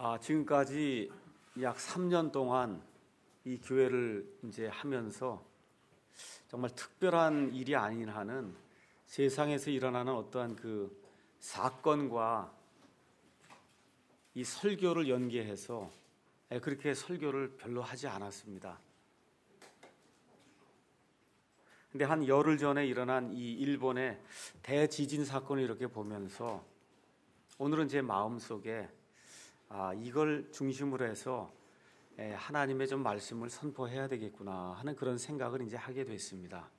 지금까지 약 3년 동안 이 교회를 이제 하면서 정말 특별한 일이 아닌 한은 세상에서 일어나는 어떠한 그 사건과 이 설교를 연계해서 그렇게 설교를 별로 하지 않았습니다. 근데 한 열흘 전에 일어난 이 일본의 대지진 사건을 이렇게 보면서 오늘은 제 마음속에 이걸 중심으로 해서 하나님의 좀 말씀을 선포해야 되겠구나 하는 그런 생각을 이제 하게 됐습니다.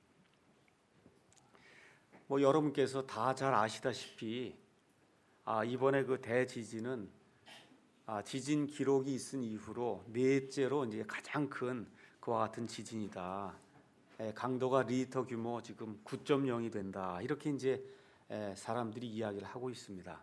여러분께서 다 잘 아시다시피 이번에 그 대지진은 지진 기록이 있은 이후로 넷째로 이제 가장 큰 그와 같은 지진이다. 강도가 리히터 규모 지금 9.0이 된다. 이렇게 이제 사람들이 이야기를 하고 있습니다.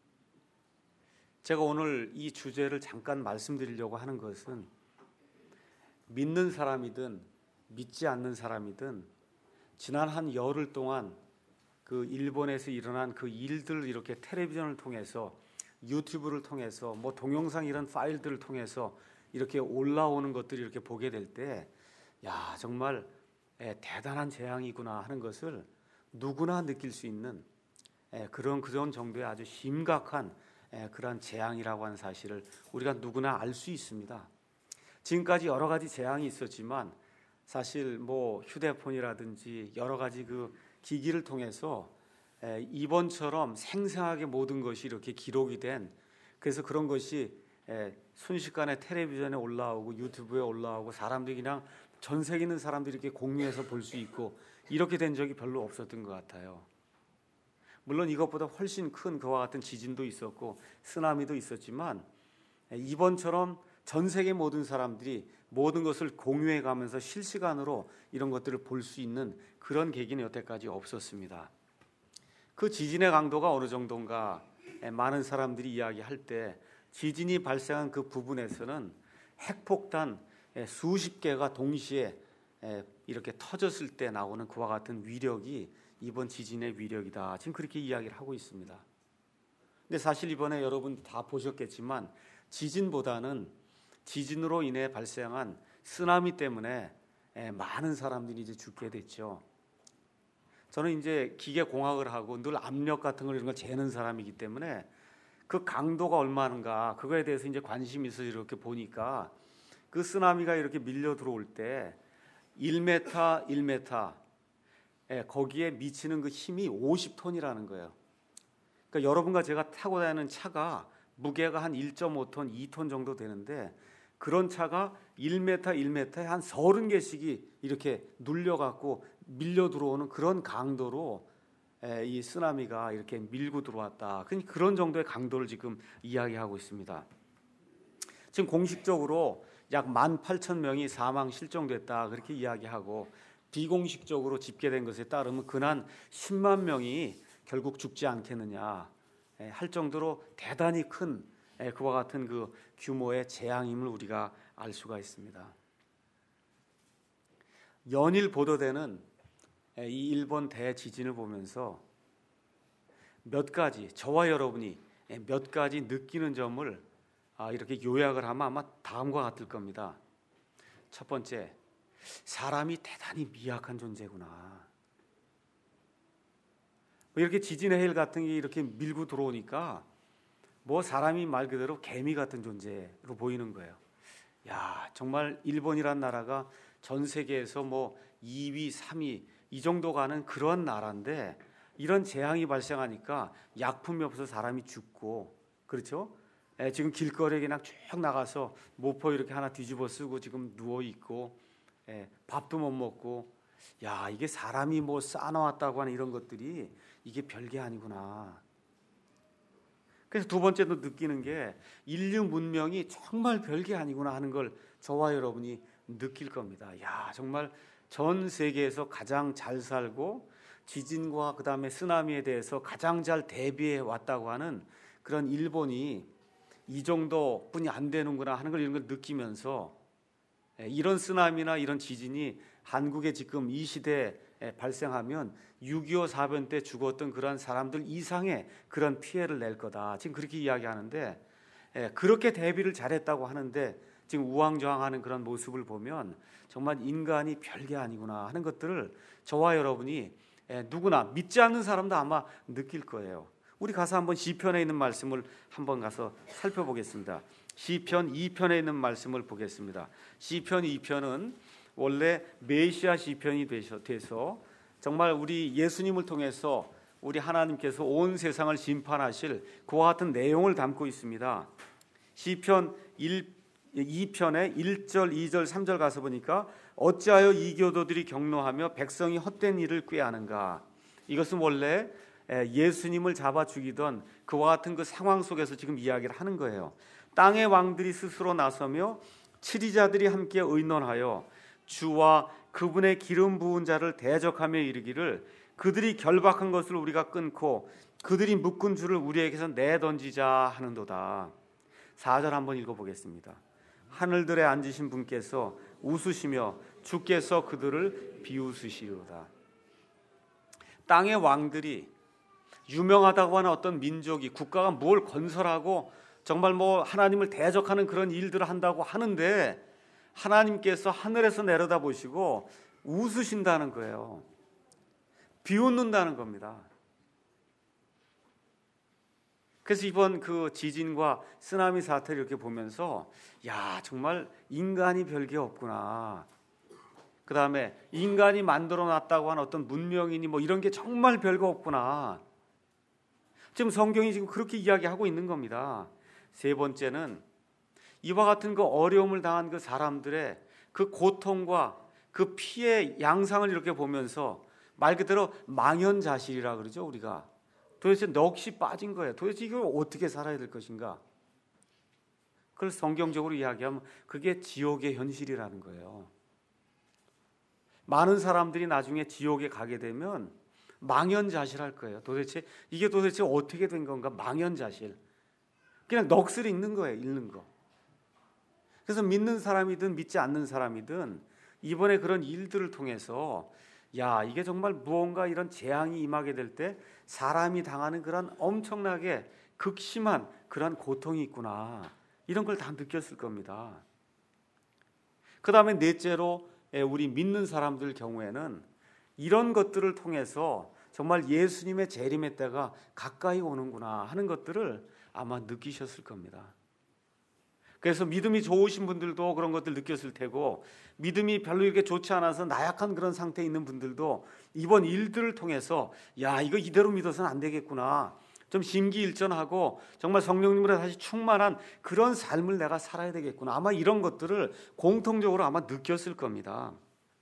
제가 오늘 이 주제를 잠깐 말씀드리려고 하는 것은 믿는 사람이든 믿지 않는 사람이든 지난 한 열흘 동안 그 일본에서 일어난 그 일들을 이렇게 텔레비전을 통해서 유튜브를 통해서 동영상 이런 파일들을 통해서 이렇게 올라오는 것들을 이렇게 보게 될 때 정말 대단한 재앙이구나 하는 것을 누구나 느낄 수 있는 그런 정도의 아주 심각한 그러한 재앙이라고 하는 사실을 우리가 누구나 알 수 있습니다. 지금까지 여러 가지 재앙이 있었지만 사실 휴대폰이라든지 여러 가지 그 기기를 통해서 이번처럼 생생하게 모든 것이 이렇게 기록이 된, 그래서 그런 것이 순식간에 텔레비전에 올라오고 유튜브에 올라오고 사람들이 그냥 전 세계 있는 사람들이 이렇게 공유해서 볼 수 있고 이렇게 된 적이 별로 없었던 것 같아요. 물론 이것보다 훨씬 큰 그와 같은 지진도 있었고 쓰나미도 있었지만 이번처럼 전 세계 모든 사람들이 모든 것을 공유해 가면서 실시간으로 이런 것들을 볼 수 있는 그런 계기는 여태까지 없었습니다. 그 지진의 강도가 어느 정도인가 많은 사람들이 이야기할 때 지진이 발생한 그 부분에서는 핵폭탄 수십 개가 동시에 이렇게 터졌을 때 나오는 그와 같은 위력이 이번 지진의 위력이다. 지금 그렇게 이야기를 하고 있습니다. 근데 사실 이번에 여러분 다 보셨겠지만 지진보다는 지진으로 인해 발생한 쓰나미 때문에 많은 사람들이 이제 죽게 됐죠. 저는 이제 기계공학을 하고 늘 압력 같은 걸 이런 걸 재는 사람이기 때문에 그 강도가 얼마인가 그거에 대해서 이제 관심이 있어서 이렇게 보니까 그 쓰나미가 이렇게 밀려 들어올 때 1m 거기에 미치는 그 힘이 50톤이라는 거예요. 그러니까 여러분과 제가 타고 다니는 차가 무게가 한 1.5톤, 2톤 정도 되는데 그런 차가 1m에 한 30개씩이 이렇게 눌려갖고 밀려 들어오는 그런 강도로 이 쓰나미가 이렇게 밀고 들어왔다. 그런 정도의 강도를 지금 이야기하고 있습니다. 지금 공식적으로 약 18,000명이 사망 실종됐다 그렇게 이야기하고 비공식적으로 집계된 것에 따르면 근한 10만 명이 결국 죽지 않겠느냐 할 정도로 대단히 큰 그와 같은 그 규모의 재앙임을 우리가 알 수가 있습니다. 연일 보도되는 이 일본 대지진을 보면서 몇 가지 저와 여러분이 몇 가지 느끼는 점을 이렇게 요약을 하면 아마 다음과 같을 겁니다. 첫 번째, 사람이 대단히 미약한 존재구나. 이렇게 지진의 해일 같은 게 이렇게 밀고 들어오니까 사람이 말 그대로 개미 같은 존재로 보이는 거예요. 정말 일본이란 나라가 전 세계에서 2위, 3위 이 정도 가는 그런 나라인데 이런 재앙이 발생하니까 약품이 없어서 사람이 죽고 그렇죠? 지금 길거리에 그냥 쭉 나가서 모포 이렇게 하나 뒤집어 쓰고 지금 누워 있고 밥도 못 먹고 이게 사람이 쌓아놓았다고 하는 이런 것들이 이게 별게 아니구나. 그래서 두 번째도 느끼는 게 인류 문명이 정말 별게 아니구나 하는 걸 저와 여러분이 느낄 겁니다. 정말 전 세계에서 가장 잘 살고 지진과 그다음에 쓰나미에 대해서 가장 잘 대비해 왔다고 하는 그런 일본이 이 정도뿐이 안 되는구나 하는 걸 이런 걸 느끼면서 이런 쓰나미나 이런 지진이 한국에 지금 이 시대에 발생하면 6.25 사변 때 죽었던 그런 사람들 이상의 그런 피해를 낼 거다. 지금 그렇게 이야기하는데 그렇게 대비를 잘했다고 하는데 지금 우왕좌왕하는 그런 모습을 보면 정말 인간이 별게 아니구나 하는 것들을 저와 여러분이 누구나 믿지 않는 사람도 아마 느낄 거예요. 우리 가서 한번 시편에 있는 말씀을 한번 가서 살펴보겠습니다. 시편 2편에 있는 말씀을 보겠습니다. 시편 2편은 원래 메시아 시편이 돼서 정말 우리 예수님을 통해서 우리 하나님께서 온 세상을 심판하실 그와 같은 내용을 담고 있습니다. 시편 2편의 1절, 2절, 3절 가서 보니까 어찌하여 이교도들이 경노하며 백성이 헛된 일을 꾀하는가. 이것은 원래 예수님을 잡아 죽이던 그와 같은 그 상황 속에서 지금 이야기를 하는 거예요. 땅의 왕들이 스스로 나서며 치리자들이 함께 의논하여 주와 그분의 기름 부은 자를 대적하며 이르기를 그들이 결박한 것을 우리가 끊고 그들이 묶은 줄을 우리에게서 내던지자 하는도다. 4절 한번 읽어보겠습니다. 하늘들에 앉으신 분께서 웃으시며 주께서 그들을 비웃으시리로다. 땅의 왕들이 유명하다고 하는 어떤 민족이 국가가 뭘 건설하고 정말 하나님을 대적하는 그런 일들을 한다고 하는데 하나님께서 하늘에서 내려다보시고 웃으신다는 거예요. 비웃는다는 겁니다. 그래서 이번 그 지진과 쓰나미 사태를 이렇게 보면서 야, 정말 인간이 별게 없구나. 그 다음에 인간이 만들어 놨다고 하는 어떤 문명이니 이런 게 정말 별거 없구나. 지금 성경이 지금 그렇게 이야기하고 있는 겁니다. 세 번째는 이와 같은 그 어려움을 당한 그 사람들의 그 고통과 그 피해 양상을 이렇게 보면서 말 그대로 망연자실이라 그러죠, 우리가. 도대체 넋이 빠진 거예요. 도대체 이걸 어떻게 살아야 될 것인가? 그걸 성경적으로 이야기하면 그게 지옥의 현실이라는 거예요. 많은 사람들이 나중에 지옥에 가게 되면 망연자실할 거예요. 이게 도대체 어떻게 된 건가? 망연자실. 그냥 넋을 잃는 거예요. 잃는 거. 그래서 믿는 사람이든 믿지 않는 사람이든 이번에 그런 일들을 통해서 야, 이게 정말 무언가 이런 재앙이 임하게 될 때 사람이 당하는 그런 엄청나게 극심한 그런 고통이 있구나. 이런 걸 다 느꼈을 겁니다. 그 다음에 넷째로 우리 믿는 사람들 경우에는 이런 것들을 통해서 정말 예수님의 재림의 때가 가까이 오는구나 하는 것들을 아마 느끼셨을 겁니다. 그래서 믿음이 좋으신 분들도 그런 것들 느꼈을 테고 믿음이 별로 이렇게 좋지 않아서 나약한 그런 상태에 있는 분들도 이번 일들을 통해서 야, 이거 이대로 믿어서는 안 되겠구나. 좀 심기일전하고 정말 성령님으로 다시 충만한 그런 삶을 내가 살아야 되겠구나. 아마 이런 것들을 공통적으로 아마 느꼈을 겁니다.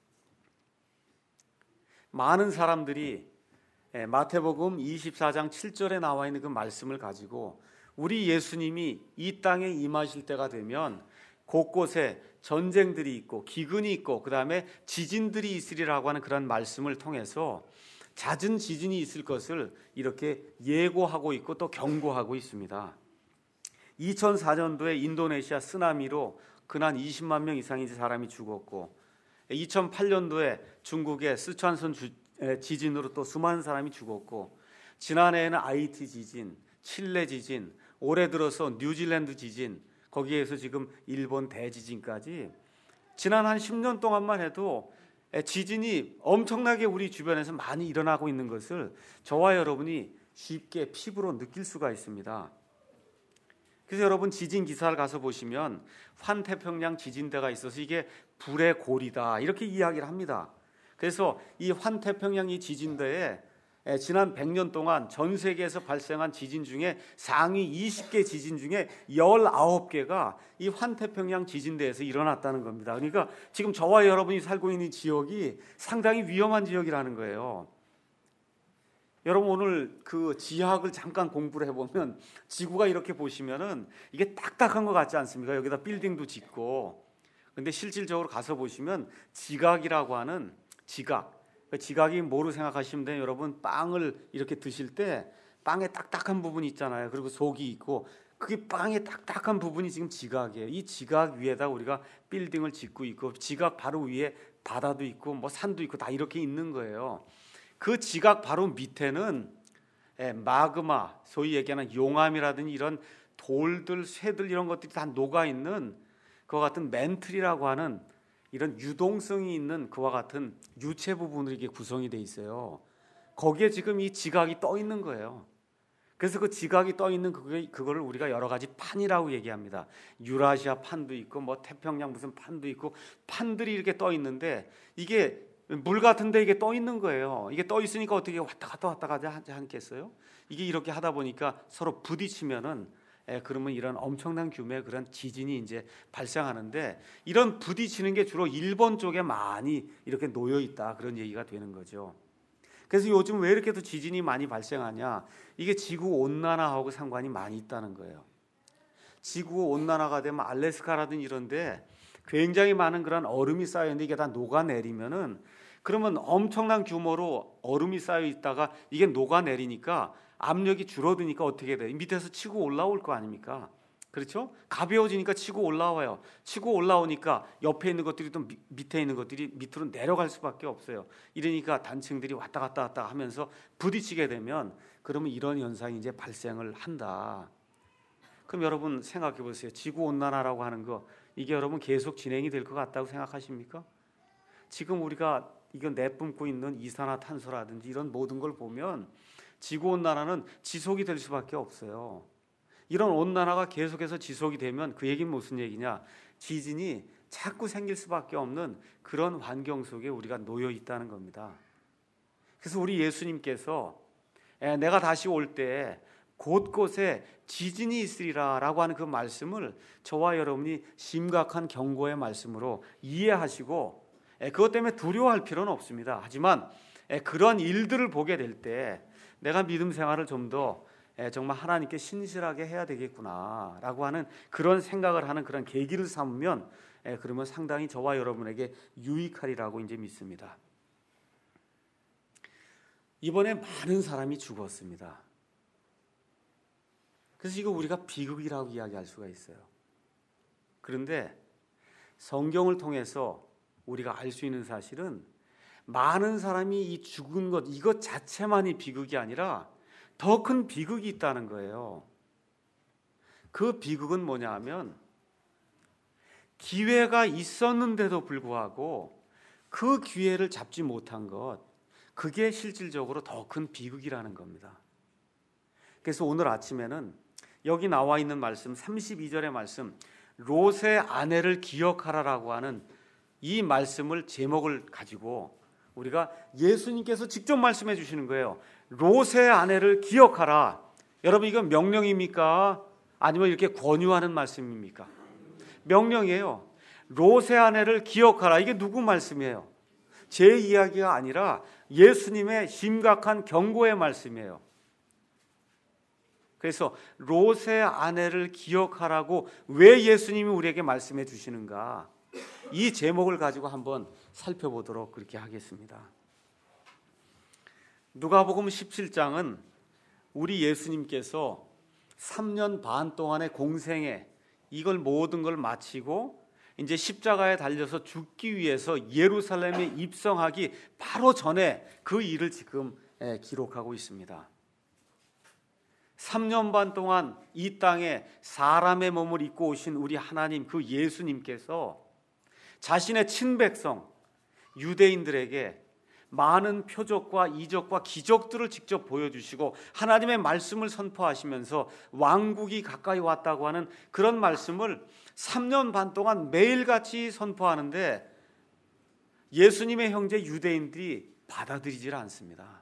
많은 사람들이 마태복음 24장 7절에 나와 있는 그 말씀을 가지고 우리 예수님이 이 땅에 임하실 때가 되면 곳곳에 전쟁들이 있고 기근이 있고 그 다음에 지진들이 있으리라고 하는 그런 말씀을 통해서 잦은 지진이 있을 것을 이렇게 예고하고 있고 또 경고하고 있습니다. 2004년도에 인도네시아 쓰나미로 근한 20만 명 이상의 사람이 죽었고 2008년도에 중국의 스촨성 지진으로 또 수많은 사람이 죽었고 지난해에는 아이티 지진, 칠레 지진, 올해 들어서 뉴질랜드 지진, 거기에서 지금 일본 대지진까지 지난 한 10년 동안만 해도 지진이 엄청나게 우리 주변에서 많이 일어나고 있는 것을 저와 여러분이 쉽게 피부로 느낄 수가 있습니다. 그래서 여러분 지진 기사를 가서 보시면 환태평양 지진대가 있어서 이게 불의 골이다 이렇게 이야기를 합니다. 그래서 이 환태평양 이 지진대에 지난 100년 동안 전 세계에서 발생한 지진 중에 상위 20개 지진 중에 19개가 이 환태평양 지진대에서 일어났다는 겁니다. 그러니까 지금 저와 여러분이 살고 있는 지역이 상당히 위험한 지역이라는 거예요. 여러분 오늘 그 지학을 잠깐 공부를 해보면 지구가 이렇게 보시면은 이게 딱딱한 것 같지 않습니까? 여기다 빌딩도 짓고. 근데 실질적으로 가서 보시면 지각이라고 하는 지각이 뭐로 생각하시면 돼요? 여러분 빵을 이렇게 드실 때 빵에 딱딱한 부분이 있잖아요. 그리고 속이 있고 그게 빵에 딱딱한 부분이 지금 지각이에요. 이 지각 위에다 우리가 빌딩을 짓고 있고 지각 바로 위에 바다도 있고 산도 있고 다 이렇게 있는 거예요. 그 지각 바로 밑에는 마그마, 소위 얘기하는 용암이라든지 이런 돌들, 쇠들 이런 것들이 다 녹아있는 그와 같은 멘틀이라고 하는 이런 유동성이 있는 그와 같은 유체 부분으로 이게 구성이 돼 있어요. 거기에 지금 이 지각이 떠 있는 거예요. 그래서 그 지각이 떠 있는 그거를 우리가 여러 가지 판이라고 얘기합니다. 유라시아 판도 있고 뭐 태평양 무슨 판도 있고 판들이 이렇게 떠 있는데 이게 물 같은데 이게 떠 있는 거예요. 이게 떠 있으니까 어떻게 왔다 갔다 하지 않겠어요? 이게 이렇게 하다 보니까 서로 부딪히면은 그러면 이런 엄청난 규모의 그런 지진이 이제 발생하는데 이런 부딪히는 게 주로 일본 쪽에 많이 이렇게 놓여 있다 그런 얘기가 되는 거죠. 그래서 요즘 왜 이렇게 또 지진이 많이 발생하냐? 이게 지구 온난화하고 상관이 많이 있다는 거예요. 지구 온난화가 되면 알래스카라든 이런데 굉장히 많은 그런 얼음이 쌓여 있는데 이게 다 녹아내리면은 그러면 엄청난 규모로 얼음이 쌓여 있다가 이게 녹아내리니까 압력이 줄어드니까 어떻게 돼? 밑에서 치고 올라올 거 아닙니까? 그렇죠? 가벼워지니까 치고 올라와요. 치고 올라오니까 옆에 있는 것들이 또 밑에 있는 것들이 밑으로 내려갈 수밖에 없어요. 이러니까 단층들이 왔다 갔다 하면서 부딪히게 되면 그러면 이런 현상이 이제 발생을 한다. 그럼 여러분 생각해 보세요. 지구 온난화라고 하는 거 이게 여러분 계속 진행이 될 것 같다고 생각하십니까? 지금 우리가 이거 내뿜고 있는 이산화탄소라든지 이런 모든 걸 보면 지구온난화는 지속이 될 수밖에 없어요. 이런 온난화가 계속해서 지속이 되면 그 얘기는 무슨 얘기냐? 지진이 자꾸 생길 수밖에 없는 그런 환경 속에 우리가 놓여 있다는 겁니다. 그래서 우리 예수님께서 내가 다시 올 때 곳곳에 지진이 있으리라 라고 하는 그 말씀을 저와 여러분이 심각한 경고의 말씀으로 이해하시고 그것 때문에 두려워할 필요는 없습니다. 하지만 그런 일들을 보게 될 때 내가 믿음 생활을 좀 더 정말 하나님께 신실하게 해야 되겠구나 라고 하는 그런 생각을 하는 그런 계기를 삼으면 그러면 상당히 저와 여러분에게 유익하리라고 이제 믿습니다. 이번에 많은 사람이 죽었습니다. 그래서 이거 우리가 비극이라고 이야기할 수가 있어요. 그런데 성경을 통해서 우리가 알 수 있는 사실은 많은 사람이 이 죽은 것 이것 자체만이 비극이 아니라 더 큰 비극이 있다는 거예요. 그 비극은 뭐냐 하면 기회가 있었는데도 불구하고 그 기회를 잡지 못한 것 그게 실질적으로 더 큰 비극이라는 겁니다. 그래서 오늘 아침에는 여기 나와 있는 말씀 32절의 말씀 롯의 아내를 기억하라라고 하는 이 말씀을 제목을 가지고 우리가 예수님께서 직접 말씀해 주시는 거예요. 롯의 아내를 기억하라. 여러분 이건 명령입니까? 아니면 이렇게 권유하는 말씀입니까? 명령이에요. 롯의 아내를 기억하라. 이게 누구 말씀이에요? 제 이야기가 아니라 예수님의 심각한 경고의 말씀이에요. 그래서 롯의 아내를 기억하라고 왜 예수님이 우리에게 말씀해 주시는가? 이 제목을 가지고 한번 살펴보도록 그렇게 하겠습니다. 누가복음 17장은 우리 예수님께서 3년 반 동안의 공생애 이걸 모든 걸 마치고 이제 십자가에 달려서 죽기 위해서 예루살렘에 입성하기 바로 전에 그 일을 지금 기록하고 있습니다. 3년 반 동안 이 땅에 사람의 몸을 입고 오신 우리 하나님 그 예수님께서 자신의 친백성 유대인들에게 많은 표적과 이적과 기적들을 직접 보여주시고 하나님의 말씀을 선포하시면서 왕국이 가까이 왔다고 하는 그런 말씀을 3년 반 동안 매일같이 선포하는데 예수님의 형제 유대인들이 받아들이질 않습니다.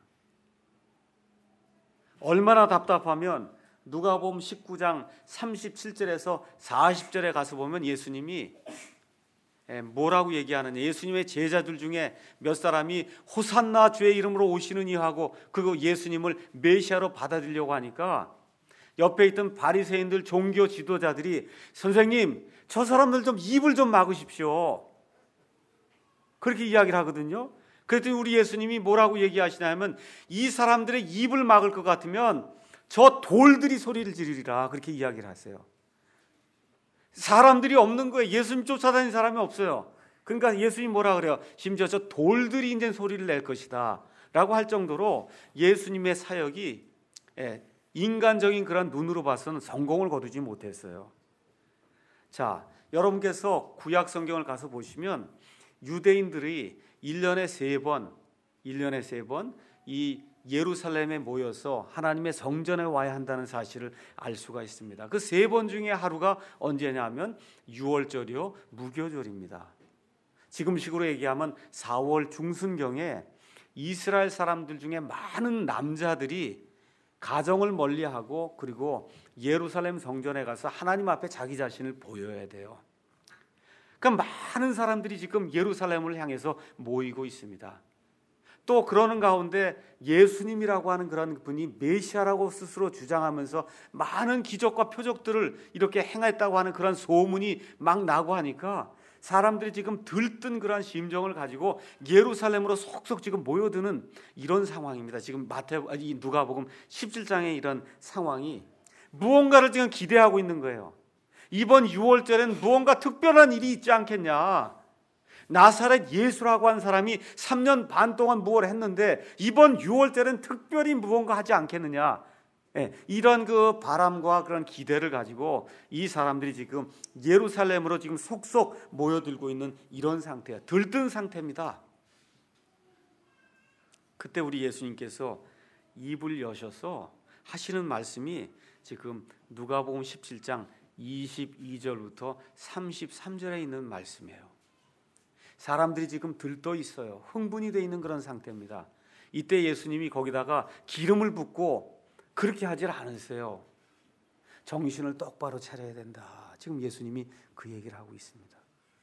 얼마나 답답하면 누가복음 19장 37절에서 40절에 가서 보면 예수님이 뭐라고 얘기하느냐. 예수님의 제자들 중에 몇 사람이 호산나 주의 이름으로 오시느니 하고 그 예수님을 메시아로 받아들이려고 하니까 옆에 있던 바리새인들 종교 지도자들이 선생님 저 사람들 좀 입을 좀 막으십시오. 그렇게 이야기를 하거든요. 그랬더니 우리 예수님이 뭐라고 얘기하시냐면 이 사람들의 입을 막을 것 같으면 저 돌들이 소리를 지르리라 그렇게 이야기를 하세요. 사람들이 없는 거예요. 예수님 쫓아다니는 사람이 없어요. 그러니까 예수님 뭐라 그래요? 심지어 저 돌들이 이제 소리를 낼 것이다 라고 할 정도로 예수님의 사역이 인간적인 그런 눈으로 봐서는 성공을 거두지 못했어요. 자, 여러분께서 구약 성경을 가서 보시면 유대인들이 1년에 3번 이 예루살렘에 모여서 하나님의 성전에 와야 한다는 사실을 알 수가 있습니다. 그 3번 중에 하루가 언제냐면 6월절이요 무교절입니다. 지금식으로 얘기하면 4월 중순경에 이스라엘 사람들 중에 많은 남자들이 가정을 멀리하고 그리고 예루살렘 성전에 가서 하나님 앞에 자기 자신을 보여야 돼요. 그러니까 많은 사람들이 지금 예루살렘을 향해서 모이고 있습니다. 또 그러는 가운데 예수님이라고 하는 그런 분이 메시아라고 스스로 주장하면서 많은 기적과 표적들을 이렇게 행했다고 하는 그런 소문이 막 나고 하니까 사람들이 지금 들뜬 그런 심정을 가지고 예루살렘으로 속속 지금 모여드는 이런 상황입니다. 지금 누가복음 17장의 이런 상황이 무언가를 지금 기대하고 있는 거예요. 이번 6월절엔 무언가 특별한 일이 있지 않겠냐. 나사렛 예수라고 한 사람이 3년 반 동안 무엇을 했는데 이번 6월절엔 특별히 무언가 하지 않겠느냐. 이런 그 바람과 그런 기대를 가지고 이 사람들이 지금 예루살렘으로 지금 속속 모여들고 있는 이런 상태야. 들뜬 상태입니다. 그때 우리 예수님께서 입을 여셔서 하시는 말씀이 지금 누가복음 17장 22절부터 33절에 있는 말씀이에요. 사람들이 지금 들떠 있어요. 흥분이 되어 있는 그런 상태입니다. 이때 예수님이 거기다가 기름을 붓고 그렇게 하질 않으세요. 정신을 똑바로 차려야 된다. 지금 예수님이 그 얘기를 하고 있습니다.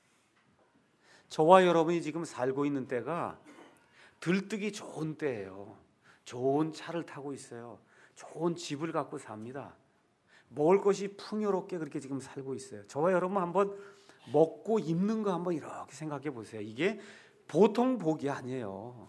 저와 여러분이 지금 살고 있는 때가 들뜨기 좋은 때예요. 좋은 차를 타고 있어요. 좋은 집을 갖고 삽니다. 먹을 것이 풍요롭게 그렇게 지금 살고 있어요. 저와 여러분 한번 먹고 입는 거 한번 이렇게 생각해 보세요. 이게 보통 복이 아니에요.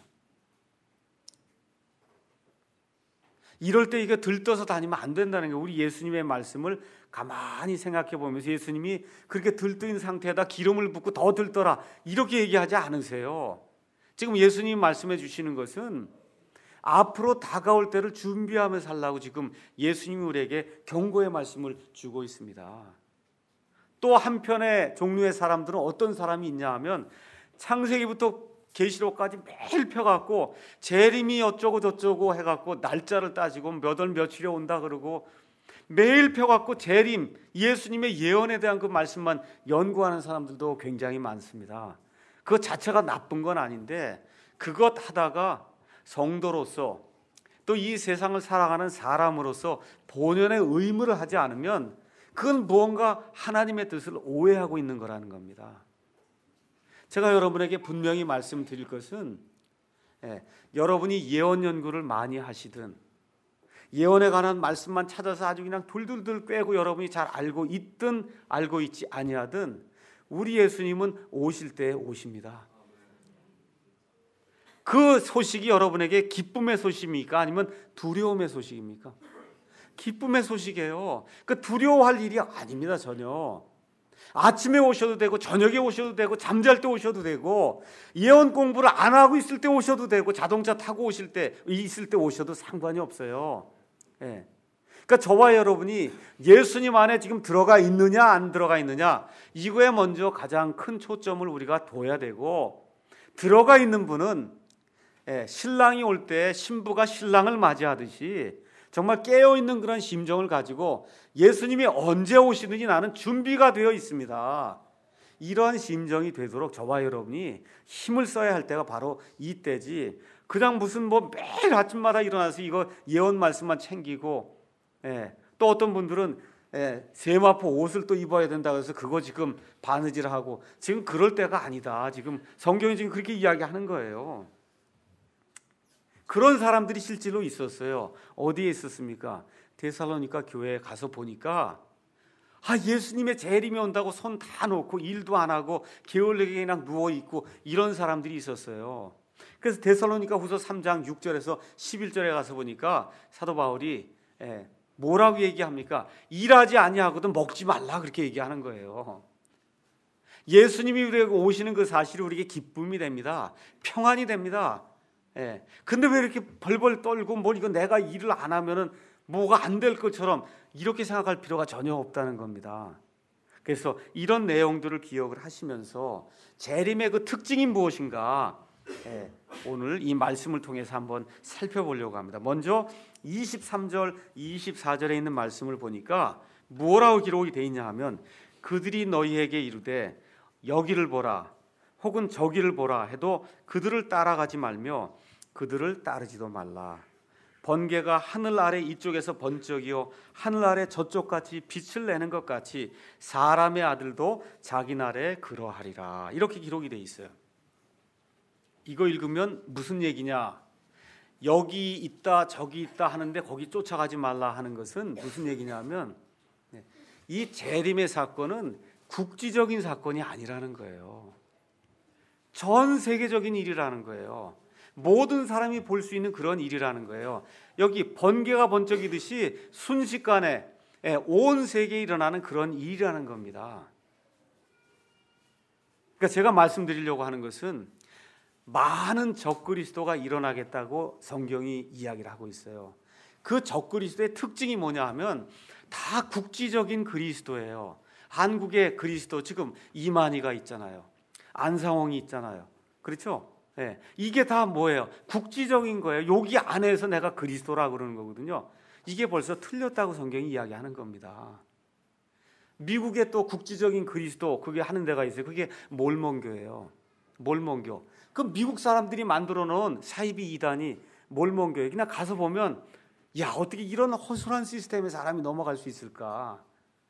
이럴 때 이게 들떠서 다니면 안 된다는 게 우리 예수님의 말씀을 가만히 생각해 보면서 예수님이 그렇게 들뜬 상태에다 기름을 붓고 더 들떠라 이렇게 얘기하지 않으세요. 지금 예수님이 말씀해 주시는 것은 앞으로 다가올 때를 준비하며 살라고 지금 예수님이 우리에게 경고의 말씀을 주고 있습니다. 또 한편의 종류의 사람들은 어떤 사람이 있냐 하면 창세기부터 계시록까지 매일 펴갖고 재림이 어쩌고 저쩌고 해갖고 날짜를 따지고 몇 월 며칠에 온다 그러고 매일 펴갖고 재림 예수님의 예언에 대한 그 말씀만 연구하는 사람들도 굉장히 많습니다. 그것 자체가 나쁜 건 아닌데 그것 하다가 성도로서 또 이 세상을 살아가는 사람으로서 본연의 의무를 하지 않으면 그건 무언가 하나님의 뜻을 오해하고 있는 거라는 겁니다. 제가 여러분에게 분명히 말씀드릴 것은 여러분이 예언 연구를 많이 하시든 예언에 관한 말씀만 찾아서 아주 그냥 둘둘둘 꿰고 여러분이 잘 알고 있든 알고 있지 아니하든 우리 예수님은 오실 때에 오십니다. 그 소식이 여러분에게 기쁨의 소식입니까? 아니면 두려움의 소식입니까? 기쁨의 소식이에요. 그 두려워할 일이 아닙니다. 전혀. 아침에 오셔도 되고 저녁에 오셔도 되고 잠잘 때 오셔도 되고 예언 공부를 안 하고 있을 때 오셔도 되고 자동차 타고 있을 때 오셔도 상관이 없어요. 그러니까 저와 여러분이 예수님 안에 지금 들어가 있느냐 안 들어가 있느냐 이거에 먼저 가장 큰 초점을 우리가 둬야 되고 들어가 있는 분은 신랑이 올 때 신부가 신랑을 맞이하듯이 정말 깨어있는 그런 심정을 가지고 예수님이 언제 오시든지 나는 준비가 되어 있습니다. 이러한 심정이 되도록 저와 여러분이 힘을 써야 할 때가 바로 이때지 그냥 무슨 매일 아침마다 일어나서 이거 예언 말씀만 챙기고 또 어떤 분들은 세마포 옷을 또 입어야 된다고 해서 그거 지금 바느질하고 지금 그럴 때가 아니다. 지금 성경이 지금 그렇게 이야기하는 거예요. 그런 사람들이 실제로 있었어요. 어디에 있었습니까? 데살로니가 교회에 가서 보니까 예수님의 재림이 온다고 손 다 놓고 일도 안 하고 게을르게 그냥 누워있고 이런 사람들이 있었어요. 그래서 데살로니가 후서 3장 6절에서 11절에 가서 보니까 사도 바울이 뭐라고 얘기합니까? 일하지 아니하거든 먹지 말라 그렇게 얘기하는 거예요. 예수님이 우리에게 오시는 그 사실이 우리에게 기쁨이 됩니다. 평안이 됩니다. 근데 왜 이렇게 벌벌 떨고 이거 내가 일을 안 하면은 뭐가 안 될 것처럼 이렇게 생각할 필요가 전혀 없다는 겁니다. 그래서 이런 내용들을 기억을 하시면서 재림의 그 특징이 무엇인가 오늘 이 말씀을 통해서 한번 살펴보려고 합니다. 먼저 23절, 24절에 있는 말씀을 보니까 뭐라고 기록이 되어 있냐 하면 그들이 너희에게 이르되 여기를 보라 혹은 저기를 보라 해도 그들을 따라가지 말며 그들을 따르지도 말라. 번개가 하늘 아래 이쪽에서 번쩍이요 하늘 아래 저쪽같이 빛을 내는 것 같이 사람의 아들도 자기 날에 그러하리라. 이렇게 기록이 되어 있어요. 이거 읽으면 무슨 얘기냐? 여기 있다 저기 있다 하는데 거기 쫓아가지 말라 하는 것은 무슨 얘기냐면 이 재림의 사건은 국지적인 사건이 아니라는 거예요. 전 세계적인 일이라는 거예요. 모든 사람이 볼 수 있는 그런 일이라는 거예요. 여기 번개가 번쩍이듯이 순식간에 온 세계에 일어나는 그런 일이라는 겁니다. 그러니까 제가 말씀드리려고 하는 것은 많은 적그리스도가 일어나겠다고 성경이 이야기를 하고 있어요. 그 적그리스도의 특징이 뭐냐 하면 다 국지적인 그리스도예요. 한국의 그리스도 지금 이만희가 있잖아요. 안상홍이 있잖아요. 그렇죠? 네. 이게 다 뭐예요? 국지적인 거예요. 여기 안에서 내가 그리스도라고 그러는 거거든요. 이게 벌써 틀렸다고 성경이 이야기하는 겁니다. 미국에 또 국지적인 그리스도 그게 하는 데가 있어요. 그게 몰몬교예요. 몰몬교. 그 미국 사람들이 만들어 놓은 사이비 이단이 몰몬교예요. 그냥 가서 보면 야 어떻게 이런 허술한 시스템에 사람이 넘어갈 수 있을까?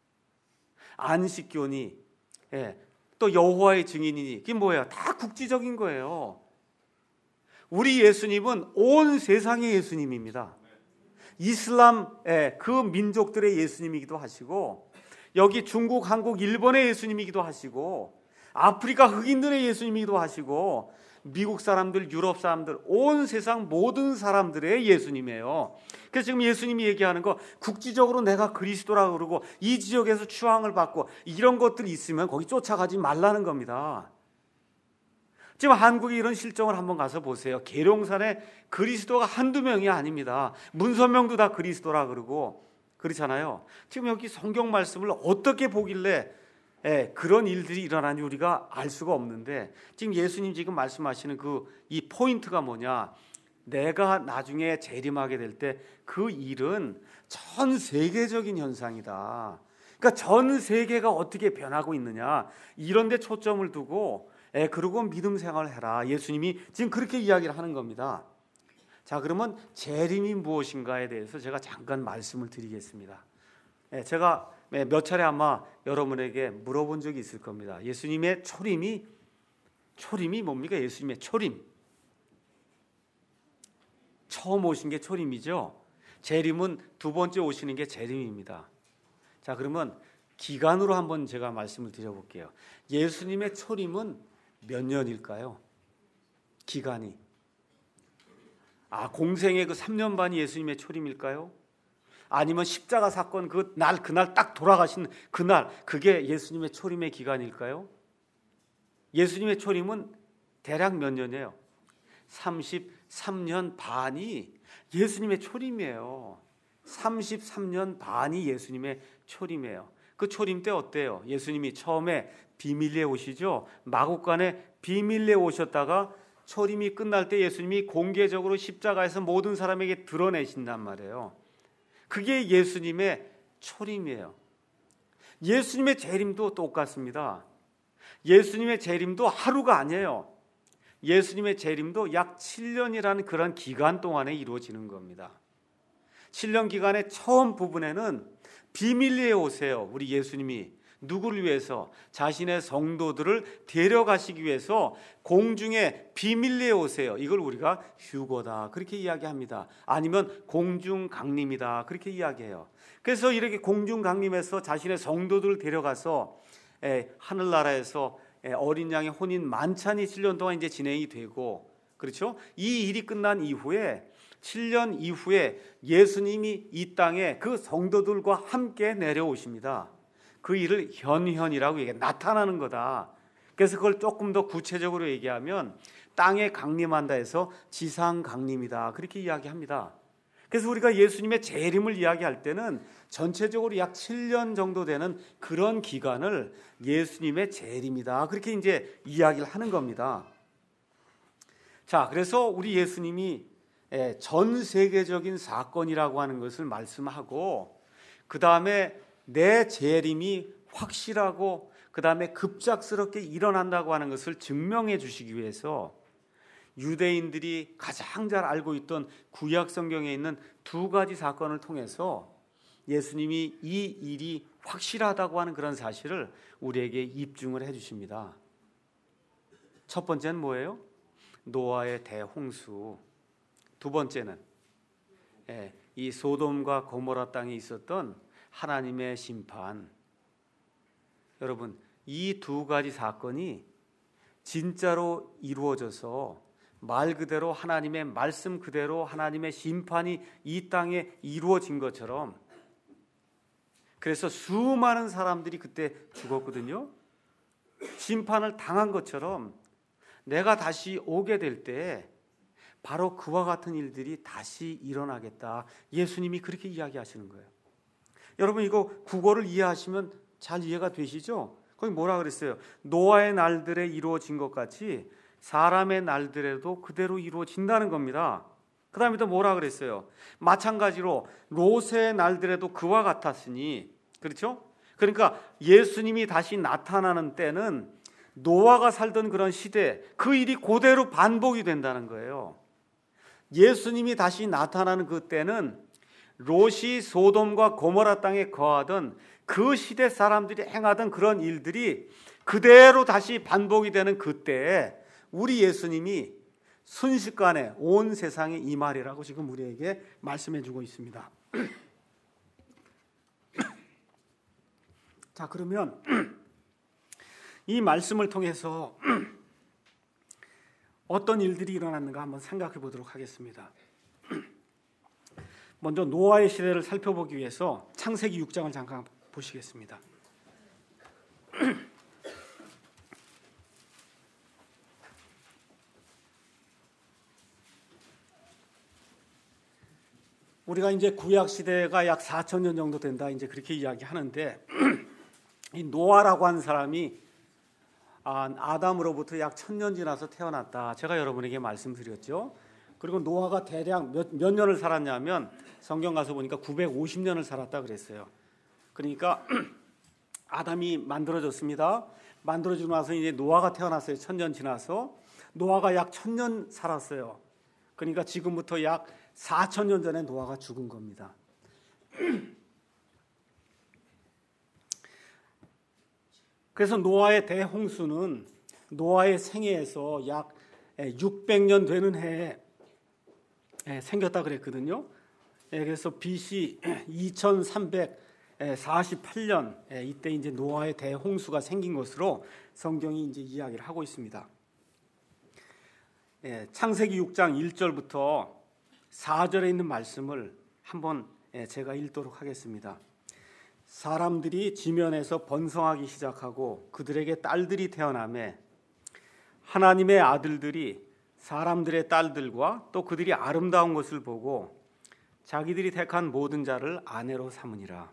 안식교니 또 여호와의 증인이니 이게 뭐예요? 다 국지적인 거예요. 우리 예수님은 온 세상의 예수님입니다. 이슬람 그 민족들의 예수님이기도 하시고 여기 중국, 한국, 일본의 예수님이기도 하시고 아프리카 흑인들의 예수님이기도 하시고 미국 사람들, 유럽 사람들, 온 세상 모든 사람들의 예수님이에요. 그래서 지금 예수님이 얘기하는 거 국지적으로 내가 그리스도라고 그러고 이 지역에서 추앙을 받고 이런 것들이 있으면 거기 쫓아가지 말라는 겁니다. 지금 한국에 이런 실정을 한번 가서 보세요. 계룡산에 그리스도가 한두 명이 아닙니다. 문선명도 다 그리스도라 그러고 그렇잖아요. 지금 여기 성경 말씀을 어떻게 보길래 그런 일들이 일어나는지 우리가 알 수가 없는데 지금 예수님 지금 말씀하시는 이 포인트가 뭐냐? 내가 나중에 재림하게 될 때 그 일은 전 세계적인 현상이다. 그러니까 전 세계가 어떻게 변하고 있느냐 이런 데 초점을 두고 그러고 믿음 생활을 해라. 예수님이 지금 그렇게 이야기를 하는 겁니다. 자, 그러면 재림이 무엇인가에 대해서 제가 잠깐 말씀을 드리겠습니다. 제가 몇 차례 아마 여러분에게 물어본 적이 있을 겁니다. 예수님의 초림이 뭡니까? 예수님의 초림. 처음 오신 게 초림이죠. 재림은 두 번째 오시는 게 재림입니다. 자, 그러면 기간으로 한번 제가 말씀을 드려볼게요. 예수님의 초림은 몇 년일까요? 기간이. 공생의 그 3년 반이 예수님의 초림일까요? 아니면 십자가 사건 그날 딱 돌아가신 그날 그게 예수님의 초림의 기간일까요? 예수님의 초림은 대략 몇 년이에요? 33년 반이 예수님의 초림이에요. 33년 반이 예수님의 초림이에요. 그 초림 때 어때요? 예수님이 처음에 비밀리에 오시죠. 마국간에 비밀리에 오셨다가 초림이 끝날 때 예수님이 공개적으로 십자가에서 모든 사람에게 드러내신단 말이에요. 그게 예수님의 초림이에요. 예수님의 재림도 똑같습니다. 예수님의 재림도 하루가 아니에요. 예수님의 재림도 약 7년이라는 그런 기간 동안에 이루어지는 겁니다. 7년 기간의 처음 부분에는 비밀리에 오세요. 우리 예수님이 누구를 위해서? 자신의 성도들을 데려가시기 위해서 공중에 비밀리에 오세요. 이걸 우리가 휴거다 그렇게 이야기합니다. 아니면 공중 강림이다 그렇게 이야기해요. 그래서 이렇게 공중 강림해서 자신의 성도들을 데려가서 하늘나라에서 어린 양의 혼인 만찬이 7년 동안 이제 진행이 되고, 그렇죠? 이 일이 끝난 이후에 7년 이후에 예수님이 이 땅에 그 성도들과 함께 내려오십니다. 그 일을 현현이라고 얘기해. 나타나는 거다. 그래서 그걸 조금 더 구체적으로 얘기하면 땅에 강림한다 해서 지상 강림이다 그렇게 이야기합니다. 그래서 우리가 예수님의 재림을 이야기할 때는 전체적으로 약 7년 정도 되는 그런 기간을 예수님의 재림이다, 그렇게 이제 이야기를 하는 겁니다. 자, 그래서 우리 예수님이 전 세계적인 사건이라고 하는 것을 말씀하고, 그 다음에 내 재림이 확실하고 그 다음에 급작스럽게 일어난다고 하는 것을 증명해 주시기 위해서 유대인들이 가장 잘 알고 있던 구약 성경에 있는 두 가지 사건을 통해서 예수님이 이 일이 확실하다고 하는 그런 사실을 우리에게 입증을 해 주십니다. 첫 번째는 뭐예요? 노아의 대홍수. 두 번째는 이 소돔과 고모라 땅에 있었던 하나님의 심판. 여러분, 이 두 가지 사건이 진짜로 이루어져서 말 그대로 하나님의 말씀 그대로 하나님의 심판이 이 땅에 이루어진 것처럼, 그래서 수많은 사람들이 그때 죽었거든요. 심판을 당한 것처럼 내가 다시 오게 될 때 바로 그와 같은 일들이 다시 일어나겠다, 예수님이 그렇게 이야기하시는 거예요. 여러분, 이거 국어를 이해하시면 잘 이해가 되시죠? 거기 뭐라 그랬어요? 노아의 날들에 이루어진 것 같이 사람의 날들에도 그대로 이루어진다는 겁니다. 그 다음에 또 뭐라 그랬어요? 마찬가지로 롯의 날들에도 그와 같았으니, 그렇죠? 그러니까 예수님이 다시 나타나는 때는 노아가 살던 그런 시대, 그 일이 그대로 반복이 된다는 거예요. 예수님이 다시 나타나는 그 때는 롯이 소돔과 고모라 땅에 거하던 그 시대 사람들이 행하던 그런 일들이 그대로 다시 반복이 되는 그때에 우리 예수님이 순식간에 온 세상에 임하리라고 지금 우리에게 말씀해 주고 있습니다. 자, 그러면 이 말씀을 통해서 어떤 일들이 일어났는가 한번 생각해 보도록 하겠습니다. 먼저 노아의 시대를 살펴보기 위해서 창세기 6장을 잠깐 보시겠습니다. 우리가 이제 구약 시대가 약 4,000년 정도 된다, 이제 그렇게 이야기하는데, 이 노아라고 한 사람이 아담으로부터 약 1,000년 지나서 태어났다, 제가 여러분에게 말씀드렸죠. 그리고 노아가 대략 몇 년을 살았냐면 성경 가서 보니까 950년을 살았다 그랬어요. 그러니까 아담이 만들어졌습니다. 만들어지고 나서 이제 노아가 태어났어요. 1,000년 지나서 노아가 약 1,000년 살았어요. 그러니까 지금부터 약 4,000년 전에 노아가 죽은 겁니다. 그래서 노아의 대홍수는 노아의 생애에서 약 600년 되는 해에 생겼다 그랬거든요. 그래서 BC 2348년 이때 이제 노아의 대홍수가 생긴 것으로 성경이 이제 이야기를 하고 있습니다. 창세기 6장 1절부터 4절에 있는 말씀을 한번 제가 읽도록 하겠습니다. 사람들이 지면에서 번성하기 시작하고 그들에게 딸들이 태어나매 하나님의 아들들이 사람들의 딸들과 또 그들이 아름다운 것을 보고 자기들이 택한 모든 자를 아내로 삼으니라.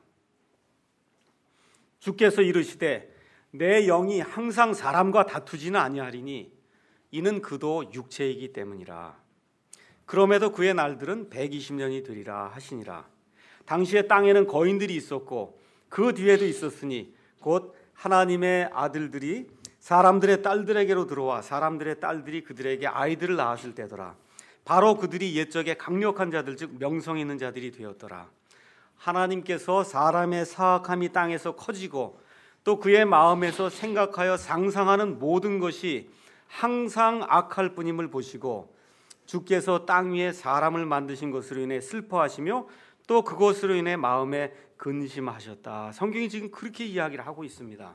주께서 이르시되 내 영이 항상 사람과 다투지는 아니하리니 이는 그도 육체이기 때문이라. 그럼에도 그의 날들은 120년이 되리라 하시니라. 당시에 땅에는 거인들이 있었고 그 뒤에도 있었으니 곧 하나님의 아들들이 사람들의 딸들에게로 들어와 사람들의 딸들이 그들에게 아이들을 낳았을 때더라. 바로 그들이 옛적에 강력한 자들 즉 명성 있는 자들이 되었더라. 하나님께서 사람의 사악함이 땅에서 커지고 또 그의 마음에서 생각하여 상상하는 모든 것이 항상 악할 뿐임을 보시고 주께서 땅 위에 사람을 만드신 것으로 인해 슬퍼하시며 또 그것으로 인해 마음에 근심하셨다. 성경이 지금 그렇게 이야기를 하고 있습니다.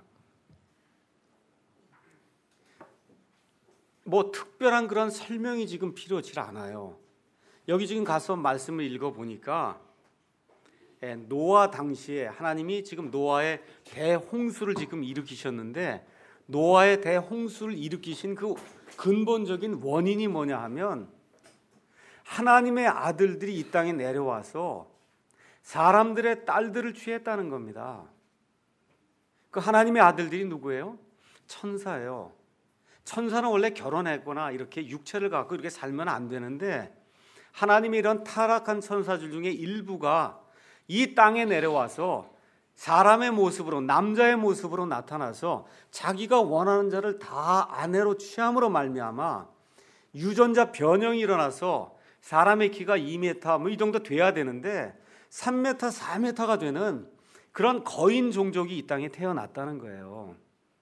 뭐 특별한 그런 설명이 지금 필요치 않아요. 여기 지금 가서 말씀을 읽어보니까 노아 당시에 하나님이 지금 노아의 대홍수를 지금 일으키셨는데 노아의 대홍수를 일으키신 그 근본적인 원인이 뭐냐 하면 하나님의 아들들이 이 땅에 내려와서 사람들의 딸들을 취했다는 겁니다. 그 하나님의 아들들이 누구예요? 천사예요. 천사는 원래 결혼했거나 이렇게 육체를 갖고 이렇게 살면 안 되는데, 하나님의 이런 타락한 천사들 중에 일부가 이 땅에 내려와서 사람의 모습으로, 남자의 모습으로 나타나서 자기가 원하는 자를 다 아내로 취함으로 말미암아 유전자 변형이 일어나서 사람의 키가 2m 뭐 이 정도 돼야 되는데 3m, 4m가 되는 그런 거인 종족이 이 땅에 태어났다는 거예요.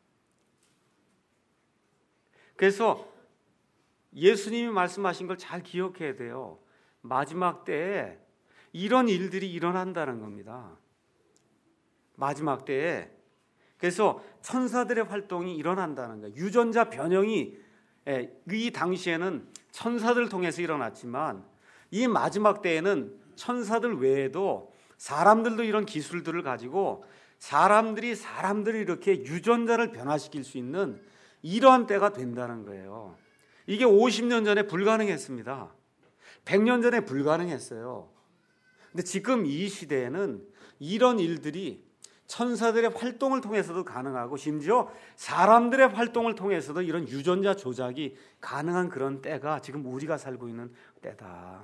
그래서 예수님이 말씀하신 걸 잘 기억해야 돼요. 마지막 때에 이런 일들이 일어난다는 겁니다. 마지막 때에. 그래서 천사들의 활동이 일어난다는 거예요. 유전자 변형이 이 당시에는 천사들을 통해서 일어났지만, 이 마지막 때에는 천사들 외에도 사람들도 이런 기술들을 가지고 사람들이 이렇게 유전자를 변화시킬 수 있는 이러한 때가 된다는 거예요. 이게 50년 전에 불가능했습니다. 100년 전에 불가능했어요. 근데 지금 이 시대에는 이런 일들이 천사들의 활동을 통해서도 가능하고, 심지어 사람들의 활동을 통해서도 이런 유전자 조작이 가능한 그런 때가 지금 우리가 살고 있는 때다.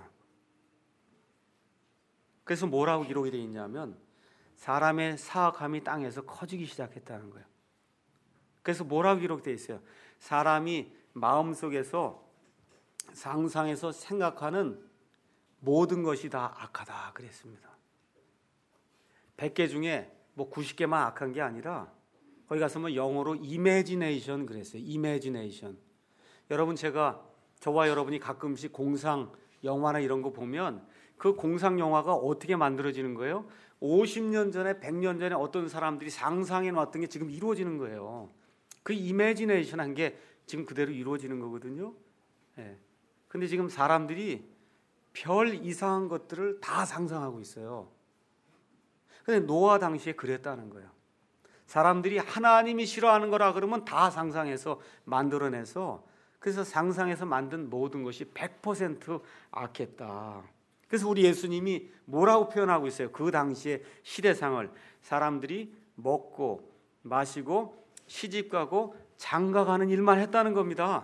그래서 뭐라고 기록이 되어 있냐면, 사람의 사악함이 땅에서 커지기 시작했다는 거예요. 그래서 뭐라고 기록되어 있어요? 사람이 마음속에서 상상해서 생각하는 모든 것이 다 악하다 그랬습니다. 100개 중에 뭐 90개만 악한 게 아니라, 거기 가서 뭐 영어로 imagination 그랬어요. imagination. 여러분, 저와 여러분이 가끔씩 공상 영화나 이런 거 보면 그 공상 영화가 어떻게 만들어지는 거예요? 50년 전에 100년 전에 어떤 사람들이 상상해 놨던 게 지금 이루어지는 거예요. 그 이미지네이션 한 게 지금 그대로 이루어지는 거거든요. 근데 지금 사람들이 별 이상한 것들을 다 상상하고 있어요. 근데 노아 당시에 그랬다는 거예요. 사람들이 하나님이 싫어하는 거라 그러면 다 상상해서 만들어내서, 그래서 상상해서 만든 모든 것이 100% 악했다. 그래서 우리 예수님이 뭐라고 표현하고 있어요? 그 당시의 시대상을. 사람들이 먹고 마시고 시집가고 장가가는 일만 했다는 겁니다.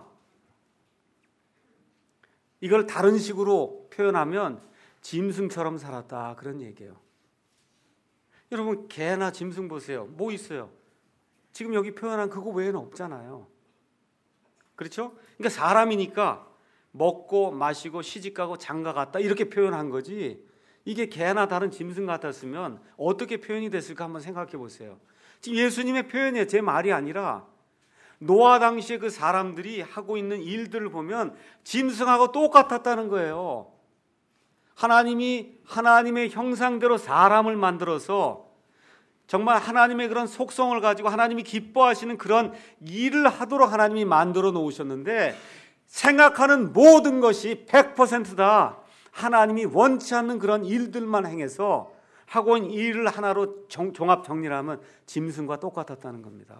이걸 다른 식으로 표현하면 짐승처럼 살았다, 그런 얘기예요. 여러분, 개나 짐승 보세요. 뭐 있어요? 지금 여기 표현한 그거 외에는 없잖아요. 그렇죠? 그러니까 사람이니까 먹고 마시고 시집가고 장가갔다 이렇게 표현한 거지, 이게 개나 다른 짐승 같았으면 어떻게 표현이 됐을까 한번 생각해 보세요. 지금 예수님의 표현이에요. 제 말이 아니라 노아 당시에 그 사람들이 하고 있는 일들을 보면 짐승하고 똑같았다는 거예요. 하나님이 하나님의 형상대로 사람을 만들어서 정말 하나님의 그런 속성을 가지고 하나님이 기뻐하시는 그런 일을 하도록 하나님이 만들어 놓으셨는데, 생각하는 모든 것이 100%다 하나님이 원치 않는 그런 일들만 행해서 하고 있는 일을 하나로 종합 정리를 하면 짐승과 똑같았다는 겁니다.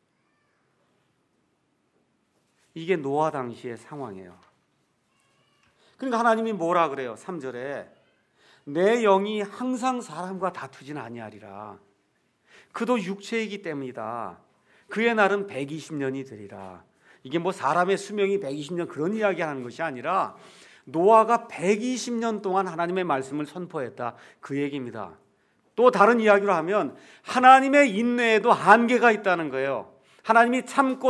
이게 노아 당시의 상황이에요. 그러니까 하나님이 뭐라 그래요? 3절에 내 영이 항상 사람과 다투진 아니하리라. 그도 육체이기 때문이다. 그의 날은 120년이 되리라. 이게 뭐 사람의 수명이 120년 그런 이야기 하는 것이 아니라 노아가 120년 동안 하나님의 말씀을 선포했다, 그 얘기입니다. 또 다른 이야기로 하면 하나님의 인내에도 한계가 있다는 거예요. 하나님이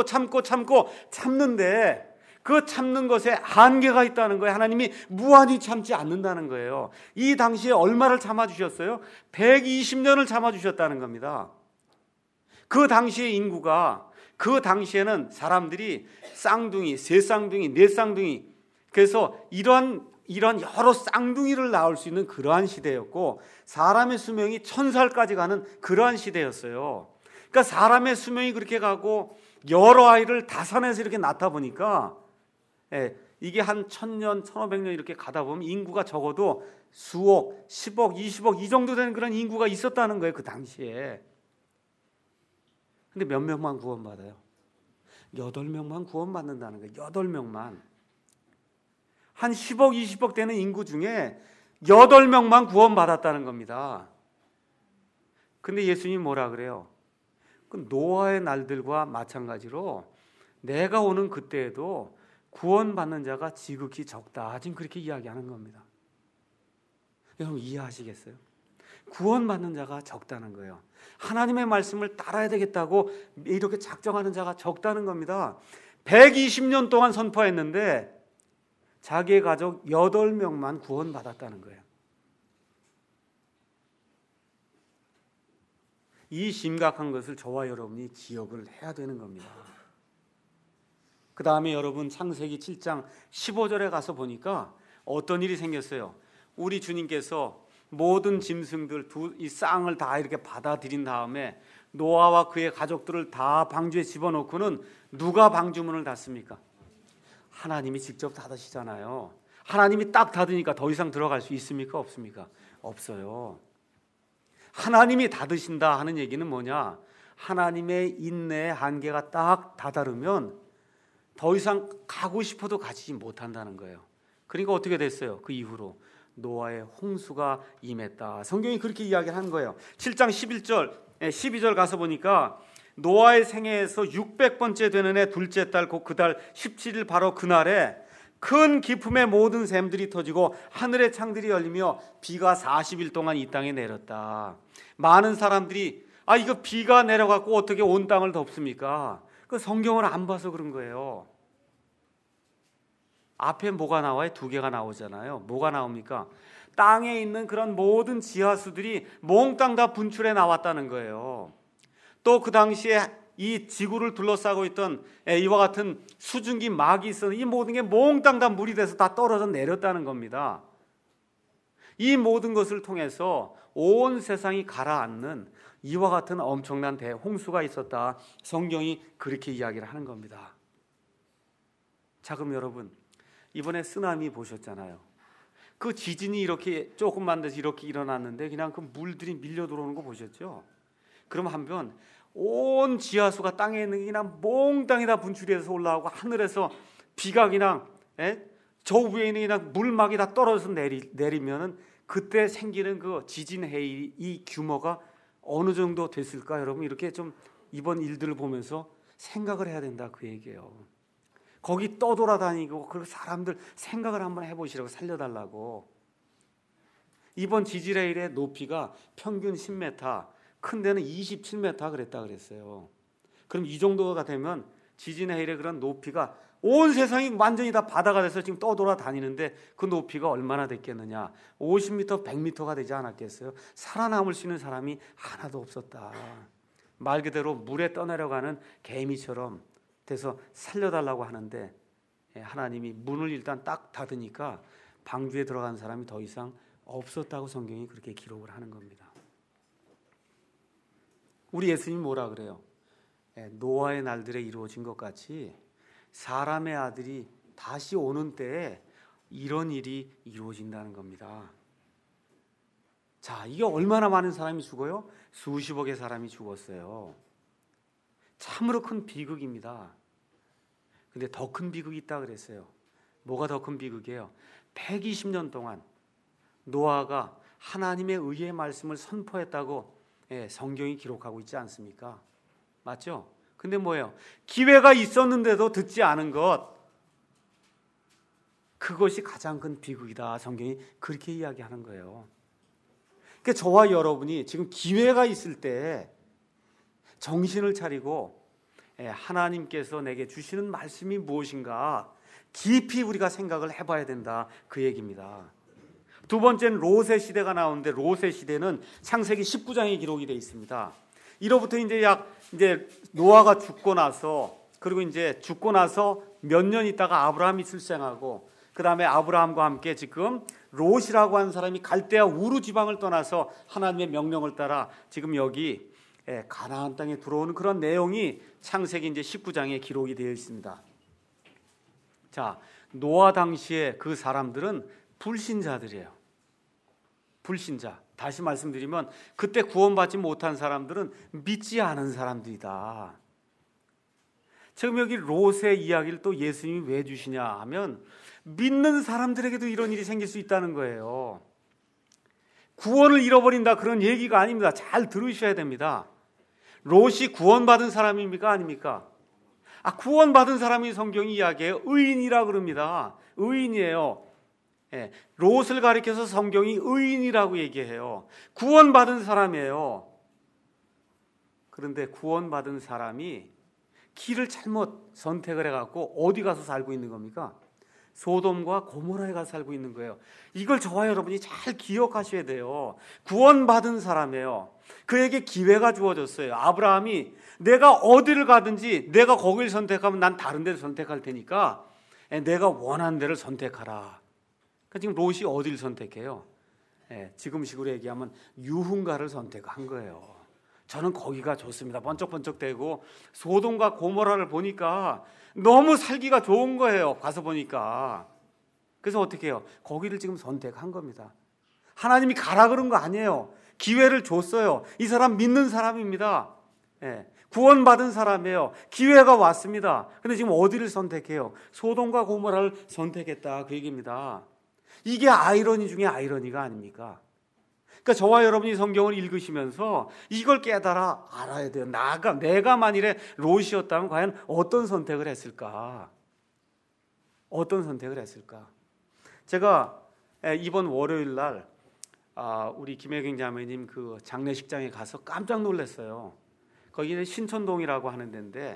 참는데 그 참는 것에 한계가 있다는 거예요. 하나님이 무한히 참지 않는다는 거예요. 이 당시에 얼마를 참아주셨어요? 120년을 참아주셨다는 겁니다. 그 당시의 인구가, 그 당시에는 사람들이 쌍둥이, 세 쌍둥이, 네 쌍둥이, 그래서 이런 여러 쌍둥이를 낳을 수 있는 그러한 시대였고, 사람의 수명이 1000살까지 가는 그러한 시대였어요. 그러니까 사람의 수명이 그렇게 가고 여러 아이를 다산해서 이렇게 낳다 보니까, 이게 한 1000년, 1500년 이렇게 가다 보면 인구가 적어도 수억, 10억, 20억 이 정도 되는 그런 인구가 있었다는 거예요, 그 당시에. 근데 몇 명만 구원받아요? 8명만 구원받는다는 거예요. 8명만. 한 10억, 20억 되는 인구 중에 8명만 구원받았다는 겁니다. 근데 예수님이 뭐라 그래요? 그 노아의 날들과 마찬가지로 내가 오는 그때에도 구원받는 자가 지극히 적다. 지금 그렇게 이야기하는 겁니다. 여러분 이해하시겠어요? 구원받는 자가 적다는 거예요. 하나님의 말씀을 따라야 되겠다고 이렇게 작정하는 자가 적다는 겁니다. 120년 동안 선포했는데 자기의 가족 8명만 구원받았다는 거예요. 이 심각한 것을 저와 여러분이 기억을 해야 되는 겁니다. 그 다음에 여러분 창세기 7장 15절에 가서 보니까 어떤 일이 생겼어요. 우리 주님께서 모든 짐승들 이 쌍을 다 이렇게 받아들인 다음에 노아와 그의 가족들을 다 방주에 집어넣고는 누가 방주문을 닫습니까? 하나님이 직접 닫으시잖아요. 하나님이 딱 닫으니까 더 이상 들어갈 수 있습니까? 없습니까? 없어요. 하나님이 닫으신다 하는 얘기는 뭐냐? 하나님의 인내의 한계가 딱 다다르면 더 이상 가고 싶어도 가지 못한다는 거예요. 그러니까 어떻게 됐어요? 그 이후로 노아의 홍수가 임했다. 성경이 그렇게 이야기를 한 거예요. 7장 12절 가서 보니까 노아의 생애에서 600번째 되는 해 둘째 달 곧 그 달 17일 바로 그날에 큰 기품의 모든 샘들이 터지고 하늘의 창들이 열리며 비가 40일 동안 이 땅에 내렸다. 많은 사람들이 이거 비가 내려갖고 어떻게 온 땅을 덮습니까? 그 성경을 안 봐서 그런 거예요. 앞에 뭐가 나와요? 2개가 나오잖아요. 뭐가 나옵니까? 땅에 있는 그런 모든 지하수들이 몽땅 다 분출해 나왔다는 거예요. 또 그 당시에 이 지구를 둘러싸고 있던 이와 같은 수증기 막이 있었는 이 모든 게 몽땅 다 물이 돼서 다 떨어져 내렸다는 겁니다. 이 모든 것을 통해서 온 세상이 가라앉는 이와 같은 엄청난 대홍수가 있었다. 성경이 그렇게 이야기를 하는 겁니다. 자, 그럼 여러분 이번에 쓰나미 보셨잖아요. 그 지진이 이렇게 조금만 돼서 이렇게 일어났는데 그냥 그 물들이 밀려 들어오는 거 보셨죠? 그럼 한번 온 지하수가 땅에 있는 게 그냥 몽땅이 다 분출이 돼서 올라오고 하늘에서 비가 그냥 저 위에 있는 그냥 물막이 다 떨어져서 내리면은 그때 생기는 그 지진 해일 이 규모가 어느 정도 됐을까? 여러분 이렇게 좀 이번 일들을 보면서 생각을 해야 된다 그 얘기예요. 거기 떠돌아다니고 그 사람들 생각을 한번 해보시라고 살려달라고. 이번 지진 해일의 높이가 평균 10m, 큰 데는 27m 그랬다 그랬어요. 그럼 이 정도가 되면 지진 해일의 그런 높이가 온 세상이 완전히 다 바다가 돼서 지금 떠돌아다니는데 그 높이가 얼마나 됐겠느냐? 50m, 100m가 되지 않았겠어요? 살아남을 수 있는 사람이 하나도 없었다. 말 그대로 물에 떠내려가는 개미처럼 돼서 살려달라고 하는데 하나님이 문을 일단 딱 닫으니까 방주에 들어간 사람이 더 이상 없었다고 성경이 그렇게 기록을 하는 겁니다. 우리 예수님이 뭐라 그래요? 노아의 날들에 이루어진 것 같이 사람의 아들이 다시 오는 때에 이런 일이 이루어진다는 겁니다. 자, 이게 얼마나 많은 사람이 죽어요? 수십억의 사람이 죽었어요. 참으로 큰 비극입니다. 근데 더 큰 비극이 있다 그랬어요. 뭐가 더 큰 비극이에요? 120년 동안 노아가 하나님의 의의 말씀을 선포했다고 성경이 기록하고 있지 않습니까? 맞죠? 근데 뭐예요? 기회가 있었는데도 듣지 않은 것, 그것이 가장 큰 비극이다. 성경이 그렇게 이야기하는 거예요. 그러니까 저와 여러분이 지금 기회가 있을 때 정신을 차리고 하나님께서 내게 주시는 말씀이 무엇인가 깊이 우리가 생각을 해봐야 된다 그 얘기입니다. 두 번째는 롯의 시대가 나오는데 롯의 시대는 창세기 19장에 기록이 되어 있습니다. 이로부터 이제 노아가 죽고 나서 그리고 이제 죽고 나서 몇 년 있다가 아브라함이 출생하고 그 다음에 아브라함과 함께 지금 롯이라고 하는 사람이 갈대아 우르 지방을 떠나서 하나님의 명령을 따라 지금 여기 가나안 땅에 들어오는 그런 내용이 창세기 이제 19장에 기록이 되어 있습니다. 자, 노아 당시에 그 사람들은 불신자들이에요. 불신자. 다시 말씀드리면 그때 구원받지 못한 사람들은 믿지 않은 사람들이다. 지금 여기 롯의 이야기를 또 예수님이 왜 주시냐 하면 믿는 사람들에게도 이런 일이 생길 수 있다는 거예요. 구원을 잃어버린다 그런 얘기가 아닙니다. 잘 들으셔야 됩니다. 롯이 구원받은 사람입니까? 아닙니까? 구원받은 사람이 성경이 이야기해요. 의인이라 그럽니다. 의인이에요. 롯을 가리켜서 성경이 의인이라고 얘기해요. 구원받은 사람이에요. 그런데 구원받은 사람이 길을 잘못 선택을 해갖고 어디 가서 살고 있는 겁니까? 소돔과 고모라에 가서 살고 있는 거예요. 이걸 저와 여러분이 잘 기억하셔야 돼요. 구원받은 사람이에요. 그에게 기회가 주어졌어요. 아브라함이 내가 어디를 가든지 내가 거길 선택하면 난 다른 데를 선택할 테니까 내가 원하는 데를 선택하라. 그러니까 지금 롯이 어디를 선택해요? 지금식으로 얘기하면 유흥가를 선택한 거예요. 저는 거기가 좋습니다. 번쩍번쩍대고 소돔과 고모라를 보니까 너무 살기가 좋은 거예요. 가서 보니까. 그래서 어떻게 해요? 거기를 지금 선택한 겁니다. 하나님이 가라 그런 거 아니에요. 기회를 줬어요. 이 사람 믿는 사람입니다. 구원받은 사람이에요. 기회가 왔습니다. 근데 지금 어디를 선택해요? 소돔과 고모라를 선택했다 그 얘기입니다. 이게 아이러니 중에 아이러니가 아닙니까? 그러니까 저와 여러분이 성경을 읽으시면서 이걸 깨달아 알아야 돼요. 내가 만일에 롯이었다면 과연 어떤 선택을 했을까? 어떤 선택을 했을까? 제가 이번 월요일 날 우리 김혜경 자매님 그 장례식장에 가서 깜짝 놀랐어요. 거기는 신천동이라고 하는 데인데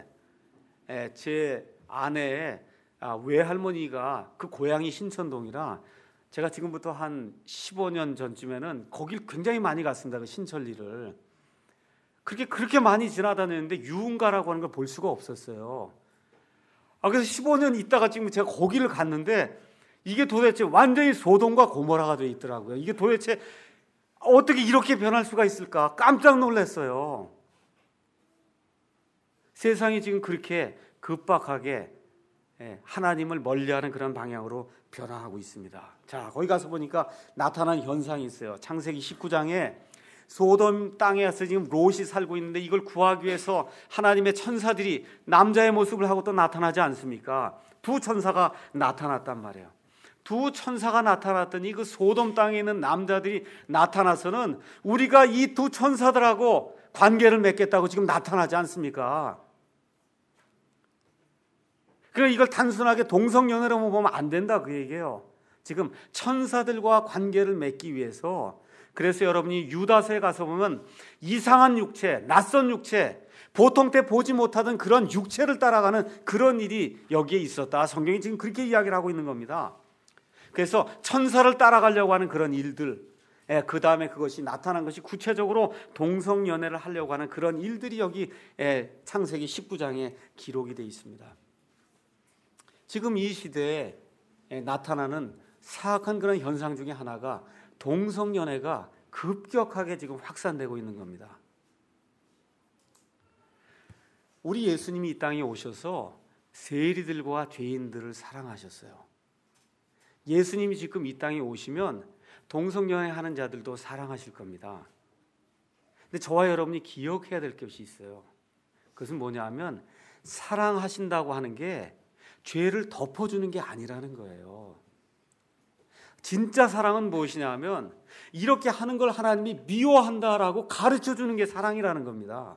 제 아내의 외할머니가 그 고향이 신천동이라 제가 지금부터 한 15년 전쯤에는 거길 굉장히 많이 갔습니다. 그 신천리를. 그렇게 많이 지나다녔는데 유흥가라고 하는 걸 볼 수가 없었어요. 그래서 15년 있다가 지금 제가 거기를 갔는데 이게 도대체 완전히 소돔과 고모라가 되어 있더라고요. 이게 도대체 어떻게 이렇게 변할 수가 있을까? 깜짝 놀랐어요. 세상이 지금 그렇게 급박하게 하나님을 멀리하는 그런 방향으로 변화하고 있습니다. 자, 거기 가서 보니까 나타난 현상이 있어요. 창세기 19장에 소돔 땅에서 지금 롯이 살고 있는데 이걸 구하기 위해서 하나님의 천사들이 남자의 모습을 하고 또 나타나지 않습니까? 두 천사가 나타났단 말이에요. 두 천사가 나타났더니 그 소돔 땅에 있는 남자들이 나타나서는 우리가 이 두 천사들하고 관계를 맺겠다고 지금 나타나지 않습니까? 그러니까 이걸 단순하게 동성연애로만 보면 안 된다 그 얘기예요. 지금 천사들과 관계를 맺기 위해서 그래서 여러분이 유다서에 가서 보면 이상한 육체, 낯선 육체, 보통 때 보지 못하던 그런 육체를 따라가는 그런 일이 여기에 있었다. 성경이 지금 그렇게 이야기를 하고 있는 겁니다. 그래서 천사를 따라가려고 하는 그런 일들, 그 다음에 그것이 나타난 것이 구체적으로 동성연애를 하려고 하는 그런 일들이 여기 창세기 19장에 기록이 되어 있습니다. 지금 이 시대에 나타나는 사악한 그런 현상 중에 하나가 동성연애가 급격하게 지금 확산되고 있는 겁니다. 우리 예수님이 이 땅에 오셔서 세리들과 죄인들을 사랑하셨어요. 예수님이 지금 이 땅에 오시면 동성연애 하는 자들도 사랑하실 겁니다. 근데 저와 여러분이 기억해야 될 것이 있어요. 그것은 뭐냐 하면 사랑하신다고 하는 게 죄를 덮어주는 게 아니라는 거예요. 진짜 사랑은 무엇이냐 하면 이렇게 하는 걸 하나님이 미워한다라고 가르쳐주는 게 사랑이라는 겁니다.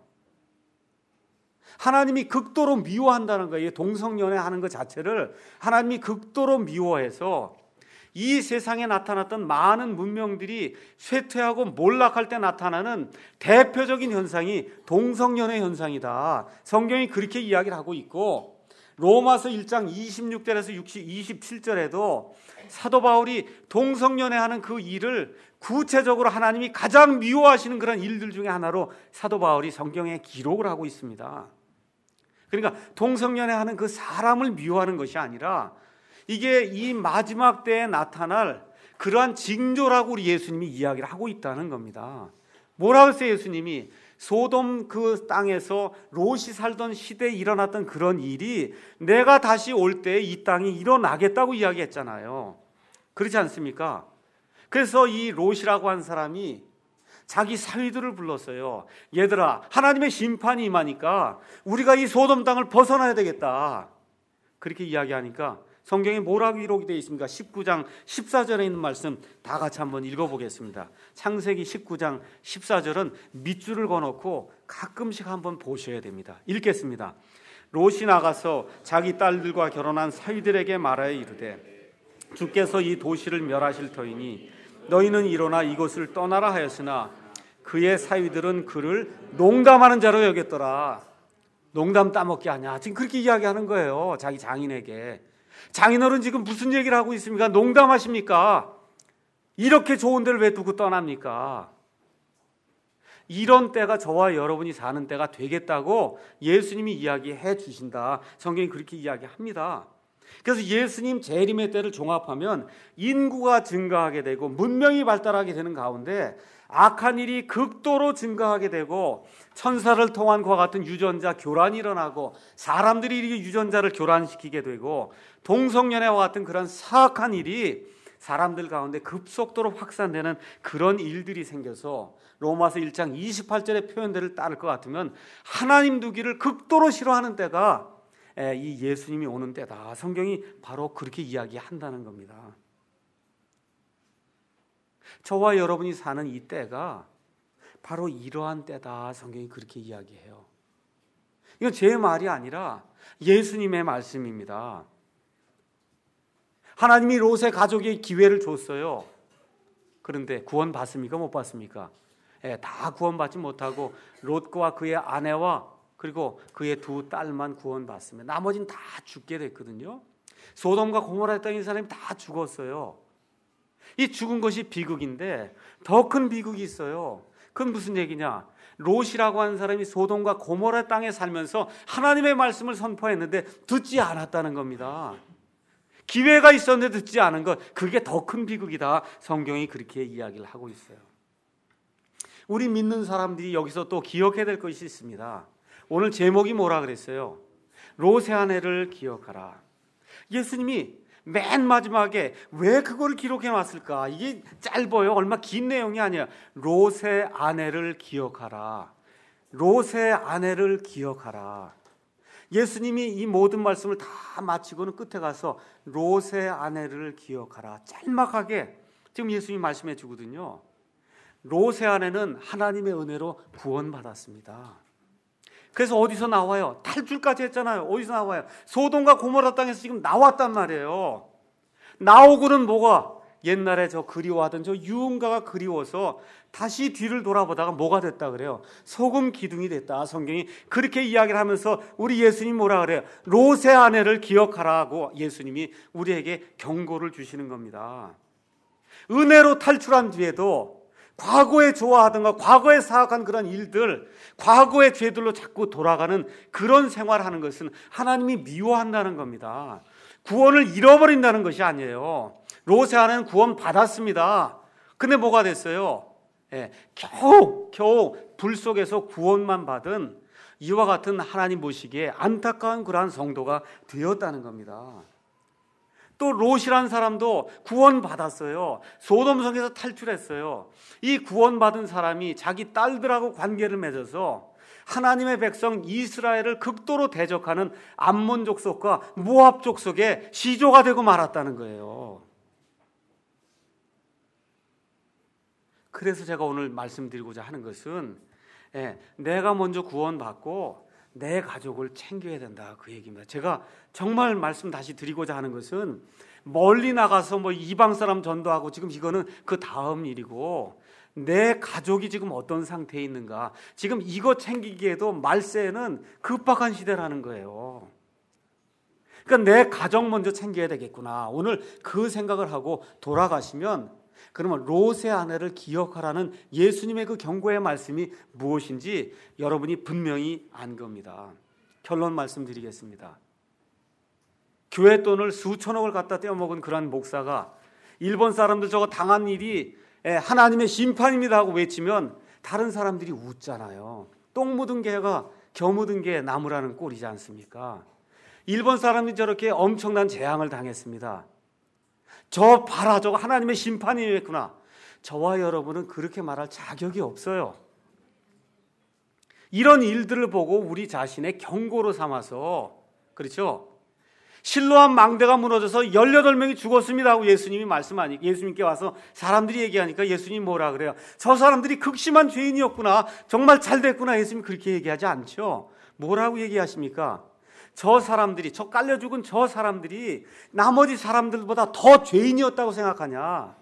하나님이 극도로 미워한다는 거예요. 동성연애 하는 것 자체를 하나님이 극도로 미워해서 이 세상에 나타났던 많은 문명들이 쇠퇴하고 몰락할 때 나타나는 대표적인 현상이 동성연애 현상이다. 성경이 그렇게 이야기를 하고 있고 로마서 1장 26절에서 27절에도 사도 바울이 동성연애하는 그 일을 구체적으로 하나님이 가장 미워하시는 그런 일들 중에 하나로 사도 바울이 성경에 기록을 하고 있습니다. 그러니까 동성연애하는 그 사람을 미워하는 것이 아니라 이게 이 마지막 때에 나타날 그러한 징조라고 우리 예수님이 이야기를 하고 있다는 겁니다. 뭐라고 했어요? 예수님이 소돔 그 땅에서 롯이 살던 시대에 일어났던 그런 일이 내가 다시 올 때 이 땅이 일어나겠다고 이야기했잖아요. 그렇지 않습니까? 그래서 이 롯이라고 한 사람이 자기 사위들을 불렀어요. 얘들아, 하나님의 심판이 임하니까 우리가 이 소돔 땅을 벗어나야 되겠다. 그렇게 이야기하니까 성경에 뭐라고 기록이 되어 있습니까? 19장 14절에 있는 말씀 다 같이 한번 읽어보겠습니다. 창세기 19장 14절은 밑줄을 그어놓고 가끔씩 한번 보셔야 됩니다. 읽겠습니다. 롯이 나가서 자기 딸들과 결혼한 사위들에게 말하여 이르되 주께서 이 도시를 멸하실 터이니 너희는 일어나 이곳을 떠나라 하였으나 그의 사위들은 그를 농담하는 자로 여겼더라. 농담 따먹기 하냐, 지금 그렇게 이야기하는 거예요. 자기 장인에게. 장인어른 지금 무슨 얘기를 하고 있습니까? 농담하십니까? 이렇게 좋은 데를 왜 두고 떠납니까? 이런 때가 저와 여러분이 사는 때가 되겠다고 예수님이 이야기해 주신다. 성경이 그렇게 이야기합니다. 그래서 예수님 재림의 때를 종합하면 인구가 증가하게 되고 문명이 발달하게 되는 가운데 악한 일이 극도로 증가하게 되고 천사를 통한 것과 같은 유전자 교란이 일어나고 사람들이 이렇게 유전자를 교란시키게 되고 동성연애와 같은 그런 사악한 일이 사람들 가운데 급속도로 확산되는 그런 일들이 생겨서 로마서 1장 28절의 표현들을 따를 것 같으면 하나님 두기를 극도로 싫어하는 때가 이 예수님이 오는 때다. 성경이 바로 그렇게 이야기한다는 겁니다. 저와 여러분이 사는 이 때가 바로 이러한 때다. 성경이 그렇게 이야기해요. 이건 제 말이 아니라 예수님의 말씀입니다. 하나님이 롯의 가족에게 기회를 줬어요. 그런데 구원 받습니까? 못 받습니까? 다 구원받지 못하고 롯과 그의 아내와 그리고 그의 두 딸만 구원받습니다. 나머지는 다 죽게 됐거든요. 소돔과 고모라 땅인 사람이 다 죽었어요. 이 죽은 것이 비극인데 더 큰 비극이 있어요. 그건 무슨 얘기냐? 롯이라고 하는 사람이 소돔과 고모라 땅에 살면서 하나님의 말씀을 선포했는데 듣지 않았다는 겁니다. 기회가 있었는데 듣지 않은 것, 그게 더 큰 비극이다. 성경이 그렇게 이야기를 하고 있어요. 우리 믿는 사람들이 여기서 또 기억해야 될 것이 있습니다. 오늘 제목이 뭐라 그랬어요? 롯의 아내를 기억하라. 예수님이 맨 마지막에 왜 그걸 기록해 놨을까? 이게 짧아요. 얼마 긴 내용이 아니야. 롯의 아내를 기억하라. 롯의 아내를 기억하라. 예수님이 이 모든 말씀을 다 마치고는 끝에 가서 롯의 아내를 기억하라. 짤막하게 지금 예수님이 말씀해 주거든요. 롯의 아내는 하나님의 은혜로 구원받았습니다. 그래서 어디서 나와요? 탈출까지 했잖아요. 어디서 나와요? 소돔과 고모라 땅에서 지금 나왔단 말이에요. 나오고는 뭐가? 옛날에 저 그리워하던 저 유흥가가 그리워서 다시 뒤를 돌아보다가 뭐가 됐다 그래요? 소금 기둥이 됐다. 성경이 그렇게 이야기를 하면서 우리 예수님 뭐라 그래요? 롯의 아내를 기억하라고 예수님이 우리에게 경고를 주시는 겁니다. 은혜로 탈출한 뒤에도 과거에 좋아하던가 과거에 사악한 그런 일들, 과거의 죄들로 자꾸 돌아가는 그런 생활하는 것은 하나님이 미워한다는 겁니다. 구원을 잃어버린다는 것이 아니에요. 롯의 아내는 구원 받았습니다. 근데 뭐가 됐어요? 겨우 불 속에서 구원만 받은 이와 같은 하나님 보시기에 안타까운 그러한 성도가 되었다는 겁니다. 또 롯이라는 사람도 구원받았어요. 소돔성에서 탈출했어요. 이 구원받은 사람이 자기 딸들하고 관계를 맺어서 하나님의 백성 이스라엘을 극도로 대적하는 암몬 족속과 모압 족속의 시조가 되고 말았다는 거예요. 그래서 제가 오늘 말씀드리고자 하는 것은 내가 먼저 구원받고 내 가족을 챙겨야 된다, 그 얘기입니다. 제가 정말 말씀 다시 드리고자 하는 것은 멀리 나가서 뭐 이방 사람 전도하고 지금 이거는 그 다음 일이고 내 가족이 지금 어떤 상태에 있는가, 지금 이거 챙기기에도 말세에는 급박한 시대라는 거예요. 그러니까 내 가족 먼저 챙겨야 되겠구나, 오늘 그 생각을 하고 돌아가시면 그러면 롯의 아내를 기억하라는 예수님의 그 경고의 말씀이 무엇인지 여러분이 분명히 안 겁니다. 결론 말씀드리겠습니다. 교회 돈을 수천억을 갖다 떼어먹은 그런 목사가 일본 사람들 저거 당한 일이 하나님의 심판입니다 하고 외치면 다른 사람들이 웃잖아요. 똥 묻은 개가 겨 묻은 개 나무라는 꼴이지 않습니까? 일본 사람들이 저렇게 엄청난 재앙을 당했습니다. 저 봐라, 저거 하나님의 심판이었구나. 저와 여러분은 그렇게 말할 자격이 없어요. 이런 일들을 보고 우리 자신의 경고로 삼아서, 그렇죠? 실로암 망대가 무너져서 18명이 죽었습니다 하고 예수님께 와서 사람들이 얘기하니까 예수님이 뭐라 그래요? 저 사람들이 극심한 죄인이었구나, 정말 잘 됐구나. 예수님이 그렇게 얘기하지 않죠. 뭐라고 얘기하십니까? 저 깔려 죽은 저 사람들이 나머지 사람들보다 더 죄인이었다고 생각하냐?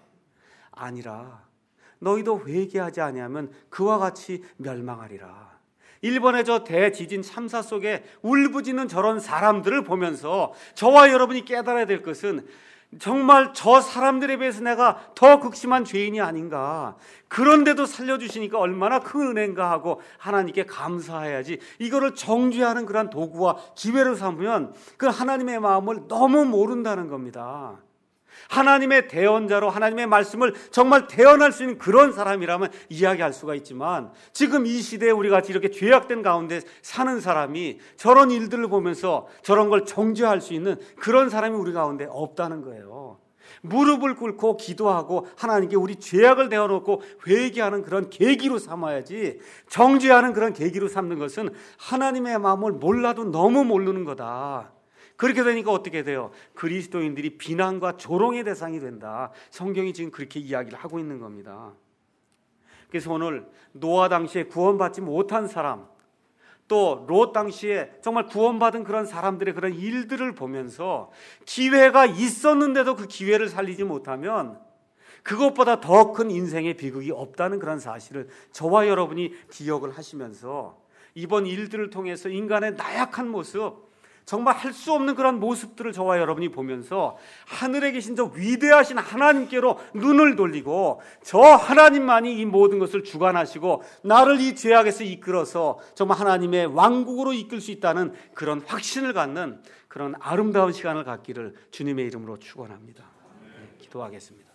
아니라 너희도 회개하지 아니하면 그와 같이 멸망하리라. 일본의 저 대지진 참사 속에 울부짖는 저런 사람들을 보면서 저와 여러분이 깨달아야 될 것은 정말 저 사람들에 비해서 내가 더 극심한 죄인이 아닌가, 그런데도 살려주시니까 얼마나 큰 은혜인가 하고 하나님께 감사해야지, 이거를 정죄하는 그런 도구와 기회를 삼으면 그 하나님의 마음을 너무 모른다는 겁니다. 하나님의 대언자로 하나님의 말씀을 정말 대언할 수 있는 그런 사람이라면 이야기할 수가 있지만, 지금 이 시대에 우리 같이 이렇게 죄악된 가운데 사는 사람이 저런 일들을 보면서 저런 걸 정죄할 수 있는 그런 사람이 우리 가운데 없다는 거예요. 무릎을 꿇고 기도하고 하나님께 우리 죄악을 내어놓고 회개하는 그런 계기로 삼아야지, 정죄하는 그런 계기로 삼는 것은 하나님의 마음을 몰라도 너무 모르는 거다. 그렇게 되니까 어떻게 돼요? 그리스도인들이 비난과 조롱의 대상이 된다. 성경이 지금 그렇게 이야기를 하고 있는 겁니다. 그래서 오늘 노아 당시에 구원받지 못한 사람, 또 롯 당시에 정말 구원받은 그런 사람들의 그런 일들을 보면서 기회가 있었는데도 그 기회를 살리지 못하면 그것보다 더 큰 인생의 비극이 없다는 그런 사실을 저와 여러분이 기억을 하시면서, 이번 일들을 통해서 인간의 나약한 모습, 정말 할 수 없는 그런 모습들을 저와 여러분이 보면서 하늘에 계신 저 위대하신 하나님께로 눈을 돌리고, 저 하나님만이 이 모든 것을 주관하시고 나를 이 죄악에서 이끌어서 정말 하나님의 왕국으로 이끌 수 있다는 그런 확신을 갖는 그런 아름다운 시간을 갖기를 주님의 이름으로 축원합니다. 네, 기도하겠습니다.